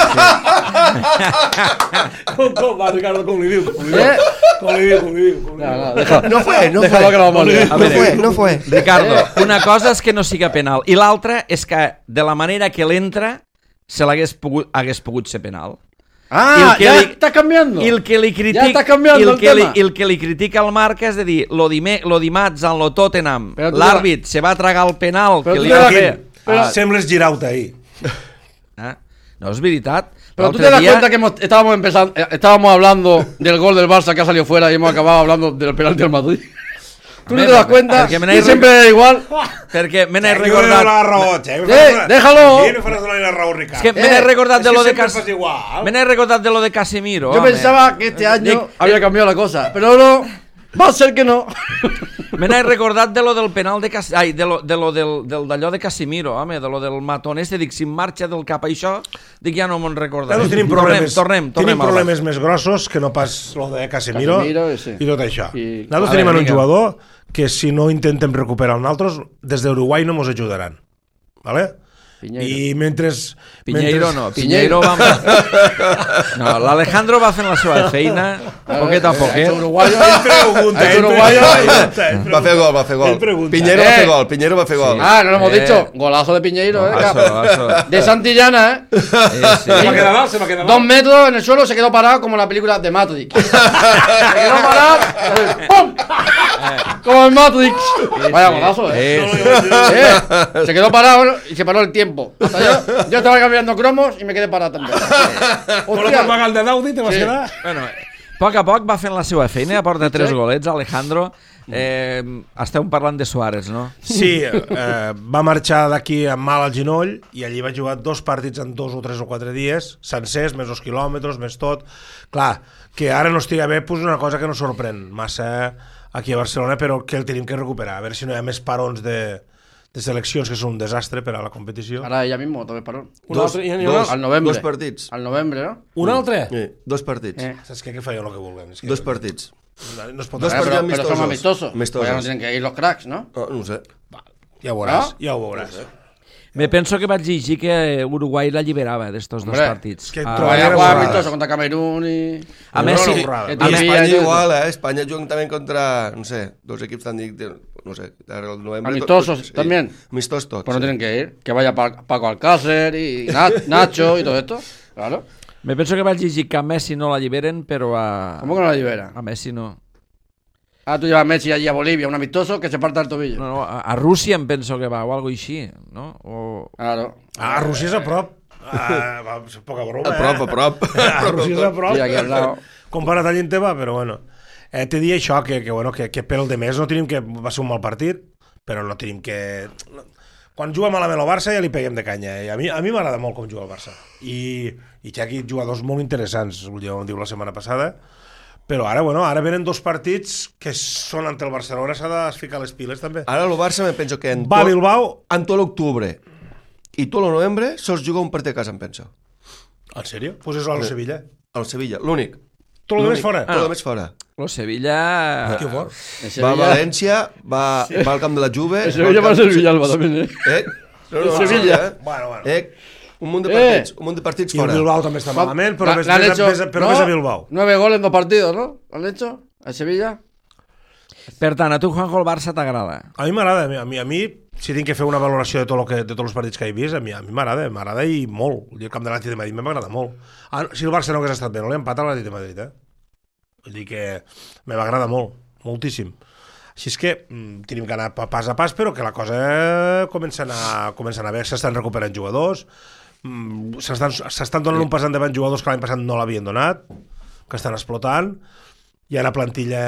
S4: Com, com va, Ricardo, com li diu? Com li diu?
S3: ¿Eh?
S4: Com li diu? Com li diu? Com li diu?
S3: No, no, deja-
S5: No fue, no
S3: déjalo
S5: fue.
S3: que lo vamos a liar.
S2: A
S5: No
S2: veure,
S5: fue, no fue.
S2: Ricardo, una cosa és que no siga penal i l'altra és que de la manera que l'entra se l'hagués pogut, hagués pogut ser penal.
S3: Ah,
S2: I el que
S3: ya
S2: li-
S3: está cambiando.
S2: I el que li
S3: Ja
S2: critica,
S3: està canviant
S2: i el
S3: el
S2: que li,
S3: tema.
S2: i el que li critica al Marc és de dir, lo, dime, lo dimarts en lo Tottenham,
S3: Però tu
S2: l'àrbit se va tragar el penal
S3: Però
S2: que
S3: tu
S2: li
S3: te
S2: va
S3: la-
S2: fer.
S3: Però-
S2: Ah,
S4: Sembles Girauta ahir.
S2: ah, no és veritat.
S3: Pero tú
S2: L'altre
S3: te das
S2: dia-
S3: cuenta que hemos- estábamos empezando, eh, estábamos hablando del gol del Barça que ha salido fuera y hemos acabado hablando del penalti del Madrid. Tú no
S2: Hombre,
S3: te das
S2: perquè-
S3: cuenta
S2: perquè me
S3: que
S2: n'he
S3: siempre es igual.
S2: Perquè me n'he
S4: Eh, que jo li dono
S2: recordat...
S4: la raó, che.
S3: Eh, déjalo.
S4: Sí, no faràs donar la raó, Ricardo.
S2: És que me n'he
S3: Eh,
S2: recordat
S4: és
S2: de
S4: que
S2: lo de
S4: sempre
S2: Cas...
S4: fas igual.
S2: Me n'he recordat de lo de Casemiro.
S3: Yo
S2: home.
S3: pensaba que este año
S2: Dic,
S3: había cambiado la cosa, pero no. Va ser que no.
S2: Me n'he recordat de lo del penal de Cas... Ai, de lo, de lo del, del d'allò de Casimiro, home, de lo del matón este, dic, si em marxa del cap això, dic, ja no me'n recordaré.
S4: Nosaltres tenim problemes,
S2: tornem, tornem,
S4: tenim
S2: tornem
S4: problemes més grossos que no pas lo de Casemiro,
S3: Casemiro, sí.
S4: i tot això.
S3: I-
S4: Nosaltres
S2: A
S4: tenim
S2: veure,
S4: un
S2: vinga.
S4: jugador que si no intentem recuperar un altre, des d'Uruguai no mos ajudaran. ¿Vale?
S3: Piñeiro.
S4: I mentre...
S2: Piñeiro
S4: mentre...
S2: no, Piñeiro va... No, l'Alejandro va fent la seva feina, poquet a
S3: Es
S2: poquet.
S3: uruguayo.
S4: Ell pregunta,
S3: Es
S4: ell
S3: uruguayo.
S4: pregunta, ell
S5: Va fer gol, va fer
S4: Ell
S5: gol.
S4: pregunta.
S5: Piñero
S3: Eh.
S5: va fer gol, Piñero va fer gol.
S3: Ah, no lo hemos
S2: Eh.
S3: dicho. Golazo de Piñeiro, eh.
S2: Eso, eso.
S3: De Santillana, eh.
S2: Eh, sí.
S4: Se m'ha quedat mal, se m'ha quedat
S3: Dos
S4: mal.
S3: metros en el suelo, se quedó parado como en la película de Matrix. Se quedó parado. ¡Pum! Como en Matrix. Vaya golazo, eh.
S2: Eh, sí.
S3: Eh, Se quedó parado y se paró el tiempo. Hasta yo, yo estaba cambiando cromos y me quedé parado también.
S4: Con la
S3: Hostia.
S4: propaganda de d'Audi te vas
S3: Sí.
S4: quedar?
S2: Bueno, a poc a poc va fent la seva feina, aporta tres golets, Alejandro. Eh, esteu parlant de Suárez, no?
S4: Sí, eh, va marxar d'aquí amb mal al genoll i allí va jugar dos partits en dos o tres o quatre dies, sencers, més els quilòmetres, més tot. Clar, que ara no estiga bé, pues una cosa que no sorprèn massa aquí a Barcelona, però que el tenim que recuperar. A veure si no hi ha més parons de, de seleccions, que són un desastre per a la competició.
S3: Ahora ella mismo, otra vez paró.
S4: Un
S5: Dos,
S4: altre, i, i
S5: dos,
S3: Al novembre.
S5: dos partits.
S3: Al novembre, ¿no?
S4: un altre?
S5: Sí, dos partits.
S3: Eh.
S4: Saps què? Que feien el que vulguem. És que
S5: Dos partits.
S4: No, no es pot
S5: Dos
S3: Eh,
S4: anar,
S3: pero,
S5: partidos
S3: pero son
S5: amistosos.
S3: amistosos.
S5: Amistosos.
S3: Pues ya no tienen que ir los cracks, ¿no?
S5: No, no ho sé.
S4: ja ho veuràs,
S3: Ah?
S4: ja ho veuràs.
S2: Me penso que vaig llegir que Uruguai l'alliberava d'estos dos
S3: Hombre,
S2: partits.
S4: és que
S2: Ah,
S4: trobaria-
S3: Vaya
S4: Era
S3: jugar
S4: borrada.
S3: amistoso contra Camerún y...
S2: A Messi,
S4: Una borrada.
S3: que
S5: A
S3: Turquía
S5: Espanya
S3: y todo.
S5: igual, eh? Espanya juguen també contra, no sé, dos equips tan dic, no sé, ara el novembre...
S3: Amistosos también.
S5: Amistosos tots.
S3: Pues no
S5: sí.
S3: tienen que ir. Que vaya Pa- Paco Alcácer y Na- Nacho y todo esto. Claro.
S2: me penso que vaig llegir que a Messi no l'alliberen, però a,
S3: ¿Cómo que no la libera?
S2: a Messi no.
S3: Ah, tú llevas a Messi allí a Bolivia, un amistoso que se parta el tobillo.
S2: No, no, a, a Rússia em penso que va, o algo així, no? O...
S3: Claro.
S4: Ah, Rússia és a prop. Ah, va, és poca broma,
S5: A prop, a prop.
S4: eh? Ah, Rússia és a prop.
S3: Sí, aquí al lado.
S4: Comparat a Llinteva, però bueno. Eh, te dir això, que, que, bueno, que, que per el de més no tenim que... Va ser un mal partit, però no tenim que... Quan juga malament el Barça ja li peguem de canya. Eh? A mi, a mi m'agrada molt com juga el Barça. I, i té aquí jugadors molt interessants, ja ho diu la setmana passada, però ara, bueno, ara venen dos partits que són ante el Barcelona, s'ha de ficar les piles també.
S5: Ara el Barça me penso que en
S4: Va a
S5: tot,
S4: Bilbao.
S5: en tot l'octubre i tot el novembre sols juga un partit a casa, em penso.
S4: En sèrio? Pues és al Sevilla.
S5: Al Sevilla, l'únic.
S4: Tot el
S5: L'únic.
S4: més fora.
S5: Tot el més fora.
S2: Lo Sevilla...
S4: Que fort.
S3: En
S5: Va a
S3: Sevilla-
S5: València, va, va al camp de la Juve...
S3: En Sevilla
S5: va
S3: va
S5: al
S3: a ser
S5: camp-
S3: Villalba también, ¿eh?
S5: Eh? No, no,
S3: En Sevilla.
S5: Eh?
S4: Bueno, bueno.
S5: Eh? Un munt de
S3: Eh.
S5: partits, un munt de partits
S4: I el
S5: fora.
S4: Bilbao també està malament, però
S3: La-
S4: ves,
S3: le han
S4: ves,
S3: hecho-
S4: ves, però
S3: ¿no?
S4: ves a Bilbao.
S3: Nueve goles en dos partidos, ¿no? ¿Han hecho? ¿En Sevilla?
S2: Per tant, a tu, Juanjo, el Barça t'agrada?
S4: A mi m'agrada, a mi, a mi, a mi, si tinc que fer una valoració de tot lo que, de tots els partits que he vist, a mi, a mi m'agrada, m'agrada i molt. El camp de l'Atlètic de Madrid m'agrada molt. Ah, si el Barça no hagués estat bé, no l'he empatat a l'Atlètic de Madrid, eh? Vull dir que m'agrada molt, moltíssim. Així és que mm, tenim que anar pa- pas a pas, però que la cosa comença a anar, comença a anar bé. S'estan recuperant jugadors, mm, s'estan s'estan donant un pas endavant jugadors que l'any passat no l'havien donat, que estan explotant. Hi ha una plantilla...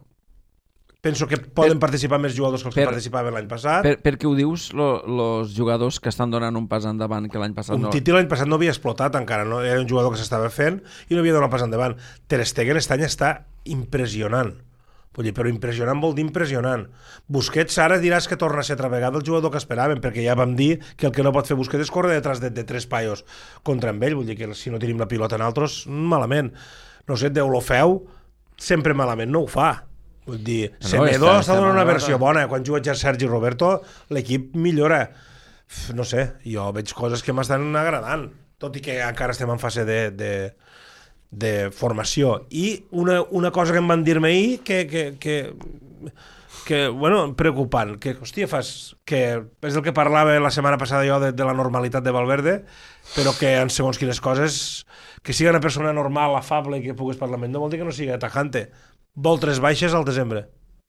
S4: Penso que poden participar més jugadors que els que
S2: per-
S4: participaven l'any passat.
S2: Per, per què ho dius, els jugadors que estan donant un pas endavant que l'any passat
S4: Un
S2: no...
S4: Titi l'any passat no havia explotat encara, no? Era un jugador que s'estava fent i no havia donat pas endavant. Ter Stegen aquest any està impressionant. Vull dir, però impressionant vol dir impressionant. Busquets ara diràs que torna a ser altra vegada el jugador que esperàvem, perquè ja vam dir que el que no pot fer Busquets és córrer detrás de, de tres paios contra amb ell. Vull dir que si no tenim la pilota en altres, malament. No sé, Déu lo feu, sempre malament no ho fa. Vull dir,
S2: No,
S4: Semedo
S2: està-
S4: està,
S2: està
S4: donant una
S2: mal,
S4: versió
S2: ara.
S4: bona. Quan juga Sergi Roberto, l'equip millora. Uf, no sé, jo veig coses que m'estan agradant, tot i que encara estem en fase de, de, de formació. I una, una cosa que em van dir-me ahir que, que, que, que bueno, preocupant, que, hòstia, fas, que és el que parlava la setmana passada jo de, de la normalitat de Valverde, però que en segons quines coses, que sigui una persona normal, afable i que puguis parlar amb ell, no vol dir que no sigui atajante. Vol tres baixes al desembre.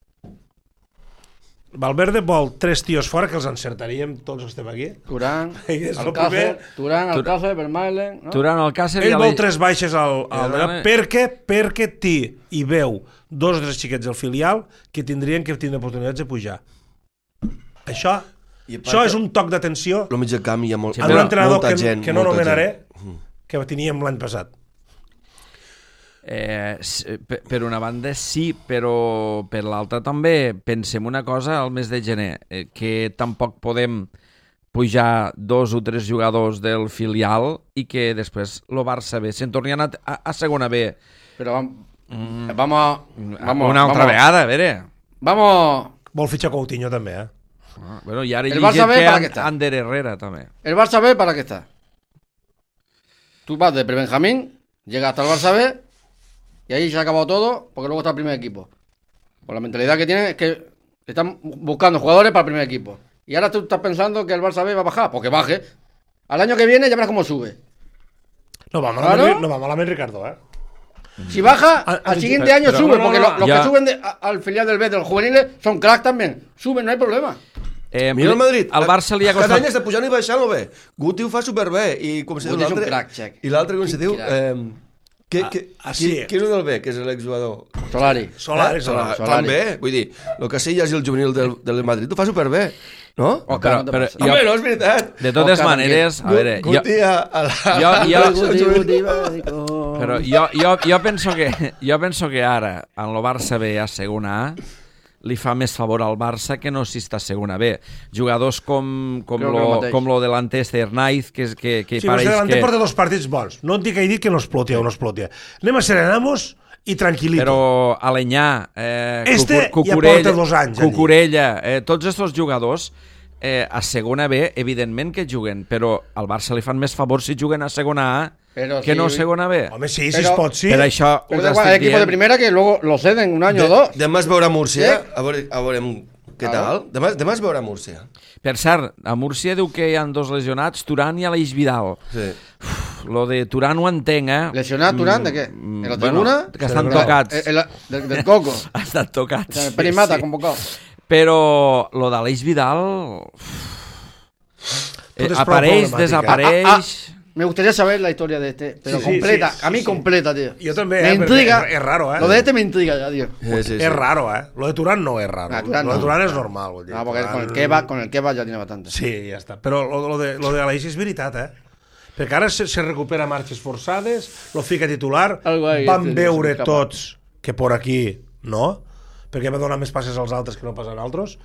S4: Valverde vol tres tios fora que els encertaríem tots els que estem aquí.
S3: Turán,
S4: És el
S3: Alcácer,
S4: primer.
S3: Turán, Alcácer, Vermaelen, ¿no?
S2: Durant el Càcer...
S4: Ell
S2: ja
S4: vol
S2: li-
S4: tres baixes al, al
S2: Ja,
S4: drap, perquè, perquè té i veu dos o tres xiquets del filial que tindrien que tindre oportunitats de pujar. Això,
S5: I a part
S4: això
S5: que-
S4: és un toc d'atenció
S5: Al mig del camp hi ha molt,
S2: Sí,
S4: a un
S2: però
S4: entrenador
S5: molta
S4: que,
S5: gent,
S4: que no
S5: molta
S4: nomenaré,
S5: gent.
S4: que teníem l'any passat.
S2: Eh, per, per una banda sí, però per l'altra també pensem una cosa al mes de gener, eh, que tampoc podem pujar dos o tres jugadors del filial i que després el Barça B se'n torni a, a, a segona B.
S3: Però vam, mm. vamos, a, vamos
S2: una altra
S3: vamos,
S2: vegada, a veure.
S3: Vamos...
S4: Vol fitxar Coutinho també, eh?
S2: Ah, bueno, i ara
S3: El Barça B, para qué está.
S2: Ander Herrera també.
S3: El Barça B, ¿para qué está? Tú vas de pre-Benjamín, llegas hasta el Barça B y ahí se ha acabado todo porque luego está el primer equipo. Por la mentalidad que tienen es que están buscando jugadores para el primer equipo. Y ahora tú estás pensando que el Barça B va a bajar, porque baje. Al año que viene ya verás cómo sube.
S4: No va
S3: ¿Claro?
S4: malament, no va malament Ricardo, eh?
S3: Si baja,
S4: Ah,
S3: al
S4: ah,
S3: siguiente
S4: pero-
S3: año
S4: pero
S3: sube,
S4: no, no,
S3: porque
S4: no,
S3: lo- los
S2: ya.
S3: que suben de- a- al filial del B de los juveniles son cracks también. Suben, no hay problema.
S2: Eh,
S5: Mira el Madrid.
S2: Al Barça li ha
S5: Cada
S2: costat...
S5: any està pujant i baixant-lo bé. Guti ho fa superbé. I com se diu
S3: Guti és un
S5: l'altre...
S3: crack, Xec.
S5: I l'altre com se diu...
S3: crack.
S5: Eh, que, que,
S4: Ah,
S5: qui,
S4: sí.
S5: qui és el del B, que és l'exjugador?
S3: Solari.
S4: Solari,
S5: Eh?
S4: Solari.
S3: Solari.
S5: També, vull dir, el Casillas i el juvenil del, del Madrid ho fa superbé, no?
S3: Oscar,
S2: però-
S3: no te
S2: però
S3: pases.
S2: jo-
S5: Home, no, és veritat.
S2: De totes
S3: Oscar,
S2: maneres, a veure... Jo,
S5: Guti a, a la...
S2: jo, jo,
S3: Guti, Guti, básico.
S2: però jo, jo, jo, penso que, jo penso que ara, en el Barça B a segona A, li fa més favor al Barça que no si està a segona B. Jugadors com, com,
S3: Creo que el
S2: lo,
S3: mateix.
S2: com lo delante este Hernaiz, que, és- que, que
S4: Sí,
S2: pareix
S4: vostè davant
S2: que...
S4: porta dos partits bons. No et dic que he dit que no explotia o no explotia. Anem a serenamos i tranquil·lito.
S2: Però Alenyà, eh,
S4: Este
S2: Cucu-
S4: ja
S2: Cucurella,
S4: porta dos anys allí.
S2: Cucurella, eh, tots aquests jugadors eh, a segona B, evidentment que juguen, però al Barça li fan més favor si juguen a segona A
S3: Pero
S2: que
S3: sí.
S2: no a segona B.
S4: Home, sí, si
S3: Però-
S4: es pot, sí.
S2: Per això
S3: Pero
S2: us
S3: da igual, hay
S2: estic
S3: equipos de
S2: dient.
S3: primera que luego lo ceden un año o
S5: De,
S3: dos.
S5: demà es veurà Múrcia,
S3: Sí.
S5: a veure, a veure què
S3: Claro.
S5: tal. Demà, demà es veurà Múrcia.
S2: Per cert, a Múrcia diu que hi ha dos lesionats, Turan i Aleix Vidal.
S5: Sí.
S2: Lo de Turan ho entenc, eh?
S3: ¿Lesionado Turán de qué?
S2: Mm,
S3: ¿En la
S2: bueno,
S3: tribuna?
S2: que estan
S3: Pero-
S2: tocats.
S3: eh, el- del, del coco.
S2: Ha estat
S3: O
S2: tocats.
S3: sea, el
S2: sí,
S3: Perimata
S2: sí.
S3: convocado.
S2: Però lo d'Aleix Vidal... Eh,
S4: Tot és prou
S2: apareix,
S4: problemàtic, eh?
S2: desapareix...
S3: Ah, ah, me gustaría saber la historia de este, pero
S4: Sí, sí,
S3: completa.
S4: sí,
S3: a mí
S4: sí.
S3: completa, tío.
S4: Yo también,
S3: Me
S4: eh,
S3: intriga.
S4: es- es raro, eh.
S3: Lo de este me intriga ya, tío.
S5: Sí, sí, sí.
S4: És raro, eh? Lo de Turán no és raro.
S3: Ah, Turán
S4: lo de
S3: no.
S4: Turán és normal. Vull dir.
S3: No, porque
S4: Turán-
S3: con el Kebab, con el Kebab ya tiene bastante.
S4: Sí, ja està. Però lo, lo de, lo de Aleix és veritat, eh? Perquè ara se, se recupera marxes forçades, lo fica titular,
S3: Algo ahí,
S4: van
S3: este,
S4: veure
S3: se escapa.
S4: tots que por aquí no, perquè va donar més passes als altres que no passen altres,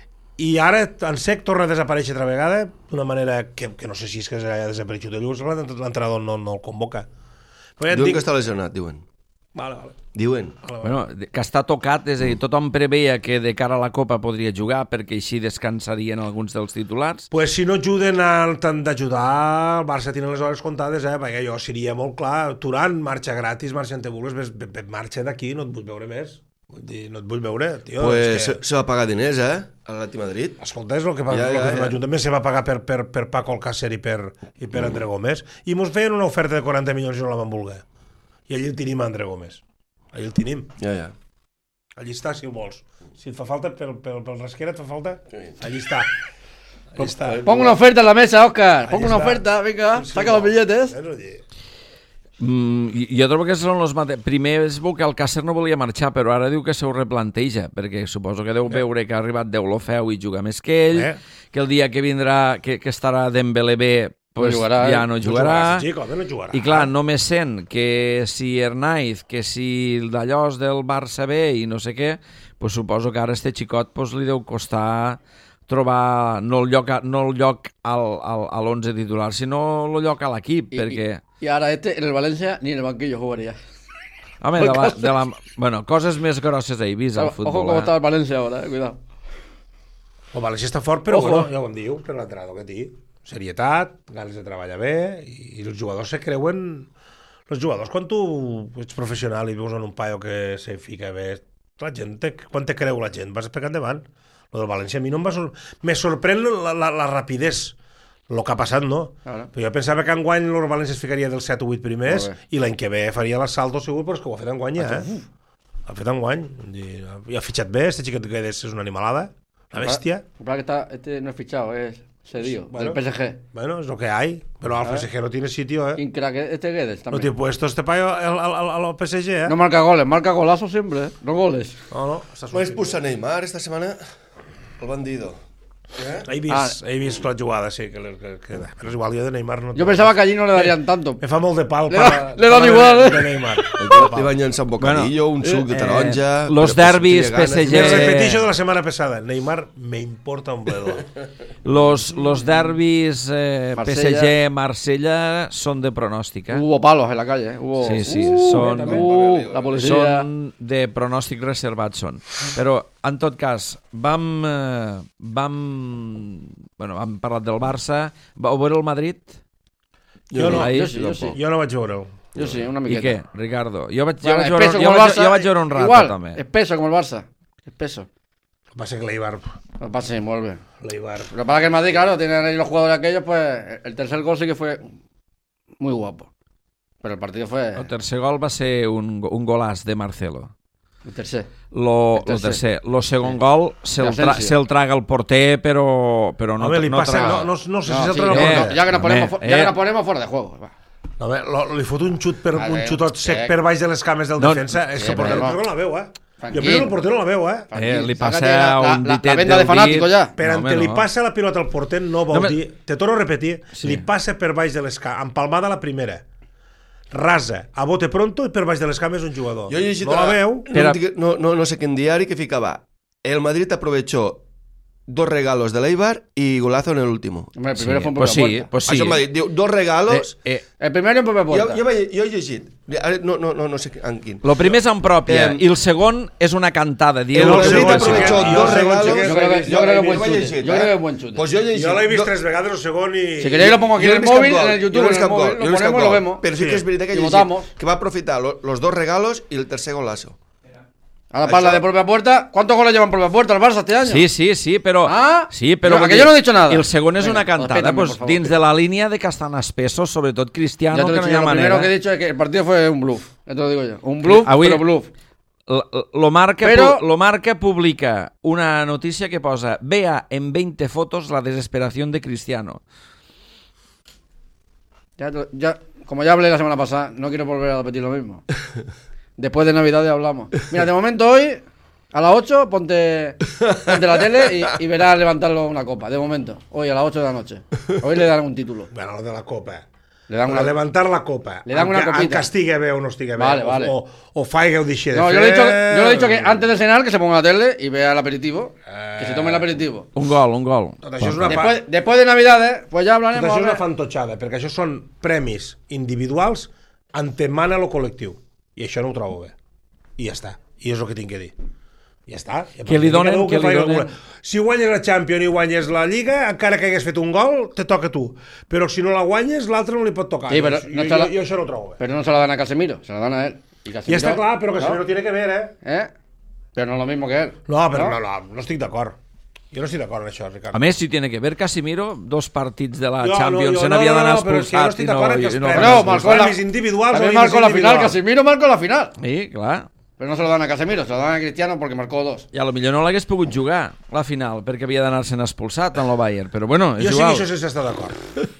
S4: i ara en sec torna a desaparèixer altra vegada d'una manera que, que no sé si és que ha desapareixut de lluç, l'entrenador no, no el convoca. Però ja et
S5: Diuen
S4: dic...
S5: que està lesionat, diuen.
S4: Vale, vale.
S5: Diuen.
S2: Bueno, que està tocat, és a dir, tothom preveia que de cara a la Copa podria jugar perquè així descansarien alguns dels titulars.
S4: Pues si no ajuden al tant d'ajudar, el Barça tiene les hores comptades, eh? Perquè jo seria molt clar, Turán marxa gratis, marxa en te vulguis, ves, ves, marxa d'aquí, no et vull veure més. Vull dir, no et vull veure, tio.
S5: Pues
S4: és
S5: se,
S4: que...
S5: se va pagar diners, eh? A l'Atleti Madrid.
S4: Escolta, és el que va
S5: Ja,
S4: ja,
S5: ja,
S4: ja,
S5: ja.
S4: l'Ajuntament se va pagar per, per, per Paco Alcácer i per, i per André Gómez, i mos feien una oferta de quaranta milions i no la van voler. I allí el tenim, André Gómez. Allí el tenim.
S5: Ja, ja.
S4: Allí està, si ho vols. Si et fa falta, pel, pel, pel rasquera et fa falta, allí està. Allí està.
S3: Pongo una oferta en la mesa, Oscar. Pongo
S4: Ahí
S3: una
S4: está.
S3: oferta, venga,
S4: Sí,
S3: saca
S4: no.
S3: los billetes.
S4: Ves, oye.
S2: Mm, i- jo trobo que són els mate... Primer es veu que el Càcer no volia marxar, però ara diu que s'ho replanteja, perquè suposo que deu veure que ha arribat Deulofeu i juga més que ell,
S4: Eh.
S2: que el dia que vindrà, que, que estarà Dembélé bé, pues
S3: No jugarà,
S2: ja
S3: eh?
S2: no
S4: No
S2: jugarà.
S4: Chico, no jugarà.
S2: I clar, només sent que si Hernaiz, que si el d'allòs del Barça B i no sé què, pues suposo que ara este xicot pues, li deu costar trobar no el lloc, a, no el lloc al, al, a l'onze titular, sinó el lloc a l'equip,
S3: Y,
S2: perquè...
S3: y, y ahora este en el Valencia ni en el banquillo jugaría.
S2: Home, de la, de la, bueno, coses més grosses he vist al
S3: Ojo
S2: futbol.
S3: cómo
S2: eh?
S3: está el Valencia ahora, eh, cuidado.
S4: El València està fort, però
S3: Ojo.
S4: bueno, ja ho em diu, per l'entrenador que té. Serietat, ganes de treballar bé, i, i els jugadors se creuen... Els jugadors, quan tu ets professional i veus en un paio que se fica bé, la gent, te, quan te creu la gent, vas per endavant. Lo del València a mi no em va... Sor... Me sorprèn la, la, la rapidesa, el que ha passat, no?
S3: Claro.
S4: Però jo pensava que enguany el València es ficaria dels set o vuit primers
S3: Molt bé.
S4: i l'any que ve faria l'assalto segur, però és que ho ha fet enguany ja, eh? Ha fet enguany. I, i ha fitxat bé, este xiquet que és una animalada, una bèstia.
S3: Para que está, este no es fichado, es cedido,
S4: Bueno.
S3: del P S G.
S4: Bueno, es lo que hay, pero al P S G no tiene sitio, ¿eh?
S3: ¿Quién crack? Este Guedes
S4: No
S3: también.
S4: tiene puesto este payo al, al, al, al P S G, ¿eh?
S3: No marca goles, marca golazos siempre, ¿eh? No goles.
S4: no, no, está
S5: Va
S4: suelto.
S5: expulsar Neymar esta setmana, el bandido.
S4: He vist, he vist la jugada, sí, que, que, que, però és igual, jo de Neymar no...
S3: Yo pensaba que allí no le darían tanto.
S4: Me fa molt de pal
S3: Le
S4: para,
S3: da- le dan
S4: para
S3: igual,
S4: de,
S3: eh?
S4: de Neymar.
S5: Li van llançar un bocadillo, un suc de taronja...
S2: eh, los
S5: però, pues,
S2: derbis
S5: tenia ganes.
S2: P S G.
S4: Me repetixo de la setmana passada. Neymar me importa un bledo.
S2: Los, los derbis eh,
S3: Marsella.
S2: P S G Marsella son de pronòstic, eh?
S3: Hubo palos en la calle, ¿eh? Hubo...
S2: Sí, sí,
S3: Uh,
S2: son,
S3: uh, la policía...
S2: són de pronòstic reservat, són. Però, en tot cas, vam, eh, vam, bueno, vam parlar del Barça. Vau veure el Madrid?
S4: Jo no,
S2: Ahir?
S3: jo sí, jo sí.
S4: Jo no vaig veure-ho.
S3: Yo sí, una
S2: I
S3: miqueta.
S2: què, Ricardo? Jo vaig, jo
S3: Bueno,
S2: vaig, veure,
S3: espeso
S2: jo
S3: como el
S2: vaig,
S3: Barça,
S2: jo vaig veure un rato,
S3: igual,
S2: també.
S3: espeso como el Barça. Espeso.
S4: Va ser que l'Eibar...
S3: Lo pasa y mueve.
S4: L'Eibar...
S3: Lo que pasa es que el Madrid, claro, tienen ahí los jugadores aquellos, pues el tercer gol sí que fue muy guapo. Pero el partido fue
S2: El tercer gol va ser un, un golaç de Marcelo.
S3: el tercer.
S2: Lo,
S3: El
S2: el
S3: tercer.
S2: tercer. Lo segon gol se'l tra,
S3: D'Asensio.
S2: se traga el porter, però, però no,
S4: Home, li
S2: no
S4: passa...
S2: traga.
S4: No, no, no sé
S3: No,
S4: si
S3: sí,
S4: se'l
S3: no,
S4: troba...
S3: no, ya que nos ponemos,
S2: Home,
S3: fu- ya que
S2: eh.
S3: nos ponemos fuera de juego. Va.
S4: No, a veure, lo, li fot un xut per,
S3: Vale,
S4: un xutot sec
S3: sec.
S4: per baix de les cames del
S2: No,
S4: defensa. És
S3: sí,
S4: que el porter
S3: però no.
S4: no la veu, eh? Jo
S3: Tranquil.
S4: penso que el porter no la veu, eh?
S2: Eh, li passa
S3: Sácate la, la,
S2: un
S3: la,
S2: ditet
S3: la venda de
S2: del
S3: fanático
S2: dit.
S3: ya.
S4: Per
S2: No,
S4: ante
S2: home,
S4: li
S2: no.
S4: passa la pilota al porter no vol
S2: No, me-
S4: dir... Te torno a repetir.
S2: Sí.
S4: Li passa per baix de les cames. Empalmada la primera. Rasa, a bote pronto i per baix de les cames un jugador.
S5: Jo he llegit
S4: no la
S5: a-
S4: veu.
S5: No,
S2: Pero-
S5: antic- no, no, no sé quin diari que ficava el Madrid aprovechó dos regalos de l'Eibar y golazo en el último.
S3: Hombre, el
S2: Sí,
S3: primero fue un
S2: pues
S3: propia
S2: sí,
S3: puerta.
S2: pues sí.
S5: Això em va dir, diu, dos regalos...
S2: Eh, eh,
S3: El primero en propia
S5: jo,
S3: puerta.
S5: jo, vaig, jo he llegit, ara no, no, no, no sé en quin.
S2: lo primer és en pròpia
S5: Eh,
S2: i el segon és una cantada.
S4: el
S5: El
S2: Diu,
S5: Madrid
S4: segon sí que-
S5: aprovechó
S4: jo
S5: dos
S4: el segon sí
S5: regalos...
S4: que-
S3: Yo creo que, yo creo que es buen
S5: ho he
S3: chute.
S5: llegit,
S3: Yo creo que es buen chute.
S5: Pues jo he llegit...
S4: Jo l'he vist
S5: do-
S4: tres vegades el segon i...
S3: Si queréis lo pongo aquí
S5: Jo
S3: en
S5: no
S3: el
S5: he vist cap
S3: móvil,
S5: gol,
S3: en el
S5: jo
S3: YouTube,
S5: no he
S3: en
S5: vist
S3: el
S5: cap
S3: móvil,
S5: gol,
S3: lo
S5: jo no he vist cap
S3: ponemos y lo
S5: gol.
S3: vemos.
S5: Però sí que és veritat que
S3: Y
S5: he
S3: votamos.
S5: llegit que va aprofitar lo- los dos regalos y el tercer golazo.
S3: Ahora parla de propia puerta. ¿Cuántos goles llevan propia puerta el Barça este año?
S2: Sí, sí, sí, però...
S3: Ah,
S2: sí, però
S3: no,
S2: vull
S3: que
S2: dir,
S3: jo no he dicho nada.
S2: El segon és
S3: Venga,
S2: una cantada,
S3: respétame,
S2: pues,
S3: por favor.
S2: dins de la línia de que estan espesos, sobretot Cristiano,
S3: Ya te lo
S2: que
S3: he
S2: no
S3: dicho
S2: hi ha
S3: yo, lo
S2: manera.
S3: primero que he dicho es que el partido fue un bluff. Ya te lo digo yo. Un bluff,
S2: Avui-
S3: pero bluff.
S2: Lo, lo, marca,
S3: Però-
S2: pu- lo marca publica una notícia que posa vea en veinte fotos la desesperación de Cristiano.
S3: Ya, te- ya, como ya hablé la semana pasada, no quiero volver a repetir lo mismo. Después de Navidad ya hablamos. Mira, de momento hoy, a las ocho, ponte, ponte la tele y, y verás levantarlo una copa. De momento, hoy a las ocho de la noche. Hoy le dan un título.
S4: Bueno, lo de la copa.
S3: Le dan
S4: Para
S3: una...
S4: levantar la copa.
S3: Le dan una
S4: En
S3: copita.
S4: que estigui bé o no estigui bé.
S3: Vale,
S4: o,
S3: vale.
S4: O, o faiga o deixi de
S3: No,
S4: fer.
S3: yo le, he dicho, yo le he dicho que antes de cenar que se ponga la tele y vea el aperitivo. Que se tome el aperitivo.
S2: Un gol, un gol.
S4: Tot això és una, fa...
S3: Después, después de Navidades, pues ya
S4: Tot
S3: hablaremos.
S4: això
S3: a
S4: és una
S3: ver.
S4: fantotxada, perquè això són premis individuals antemana lo col·lectiu. I això no ho trobo bé. I ja està. I és el que tinc que dir. Ja està. Ja
S2: Què li donen,
S4: cadascú
S2: què li
S4: faci
S2: donen?
S4: alguna. Si guanyes la Champions i guanyes la Lliga, encara que hagués fet un gol, te toca a tu. Però si no la guanyes, l'altre no li pot tocar.
S3: Sí, però
S4: jo,
S3: no
S4: jo,
S3: se la-
S4: jo, jo això no ho trobo bé.
S3: Pero no se la dan a Casemiro, se la dan a él. Y
S4: Ja
S3: Casemiro,
S4: està clar, però Casemiro
S3: Claro.
S4: tiene que ver, eh?
S3: ¿Eh? Pero no es lo mismo que él.
S4: No, però no, no, no estic d'acord. Jo no estic d'acord en això, Ricard.
S2: A més, si tiene que ver Casimiro, dos partits de la
S4: Jo, no,
S2: Champions
S4: jo,
S2: se
S4: no,
S2: n'havia
S4: no,
S2: d'anar
S4: no, però és que jo no
S2: expulsat
S4: estic
S2: i no...
S4: d'acord en que els
S2: i no
S4: premis-
S3: Pero
S4: los
S3: marcó la,
S4: premis individuals
S3: también
S4: o
S3: marcó la final,
S4: individuals.
S3: Casemiro marcó la final.
S2: Sí, clar.
S3: Pero no se lo dan a Casemiro, se lo dan a Cristiano porque marcó dos.
S2: I a lo millor no l'hagués pogut jugar, la final, perquè havia d'anar-se'n expulsat en el Bayern. Però bueno, és
S4: Jo sí
S2: igual.
S4: que això sense estar d'acord.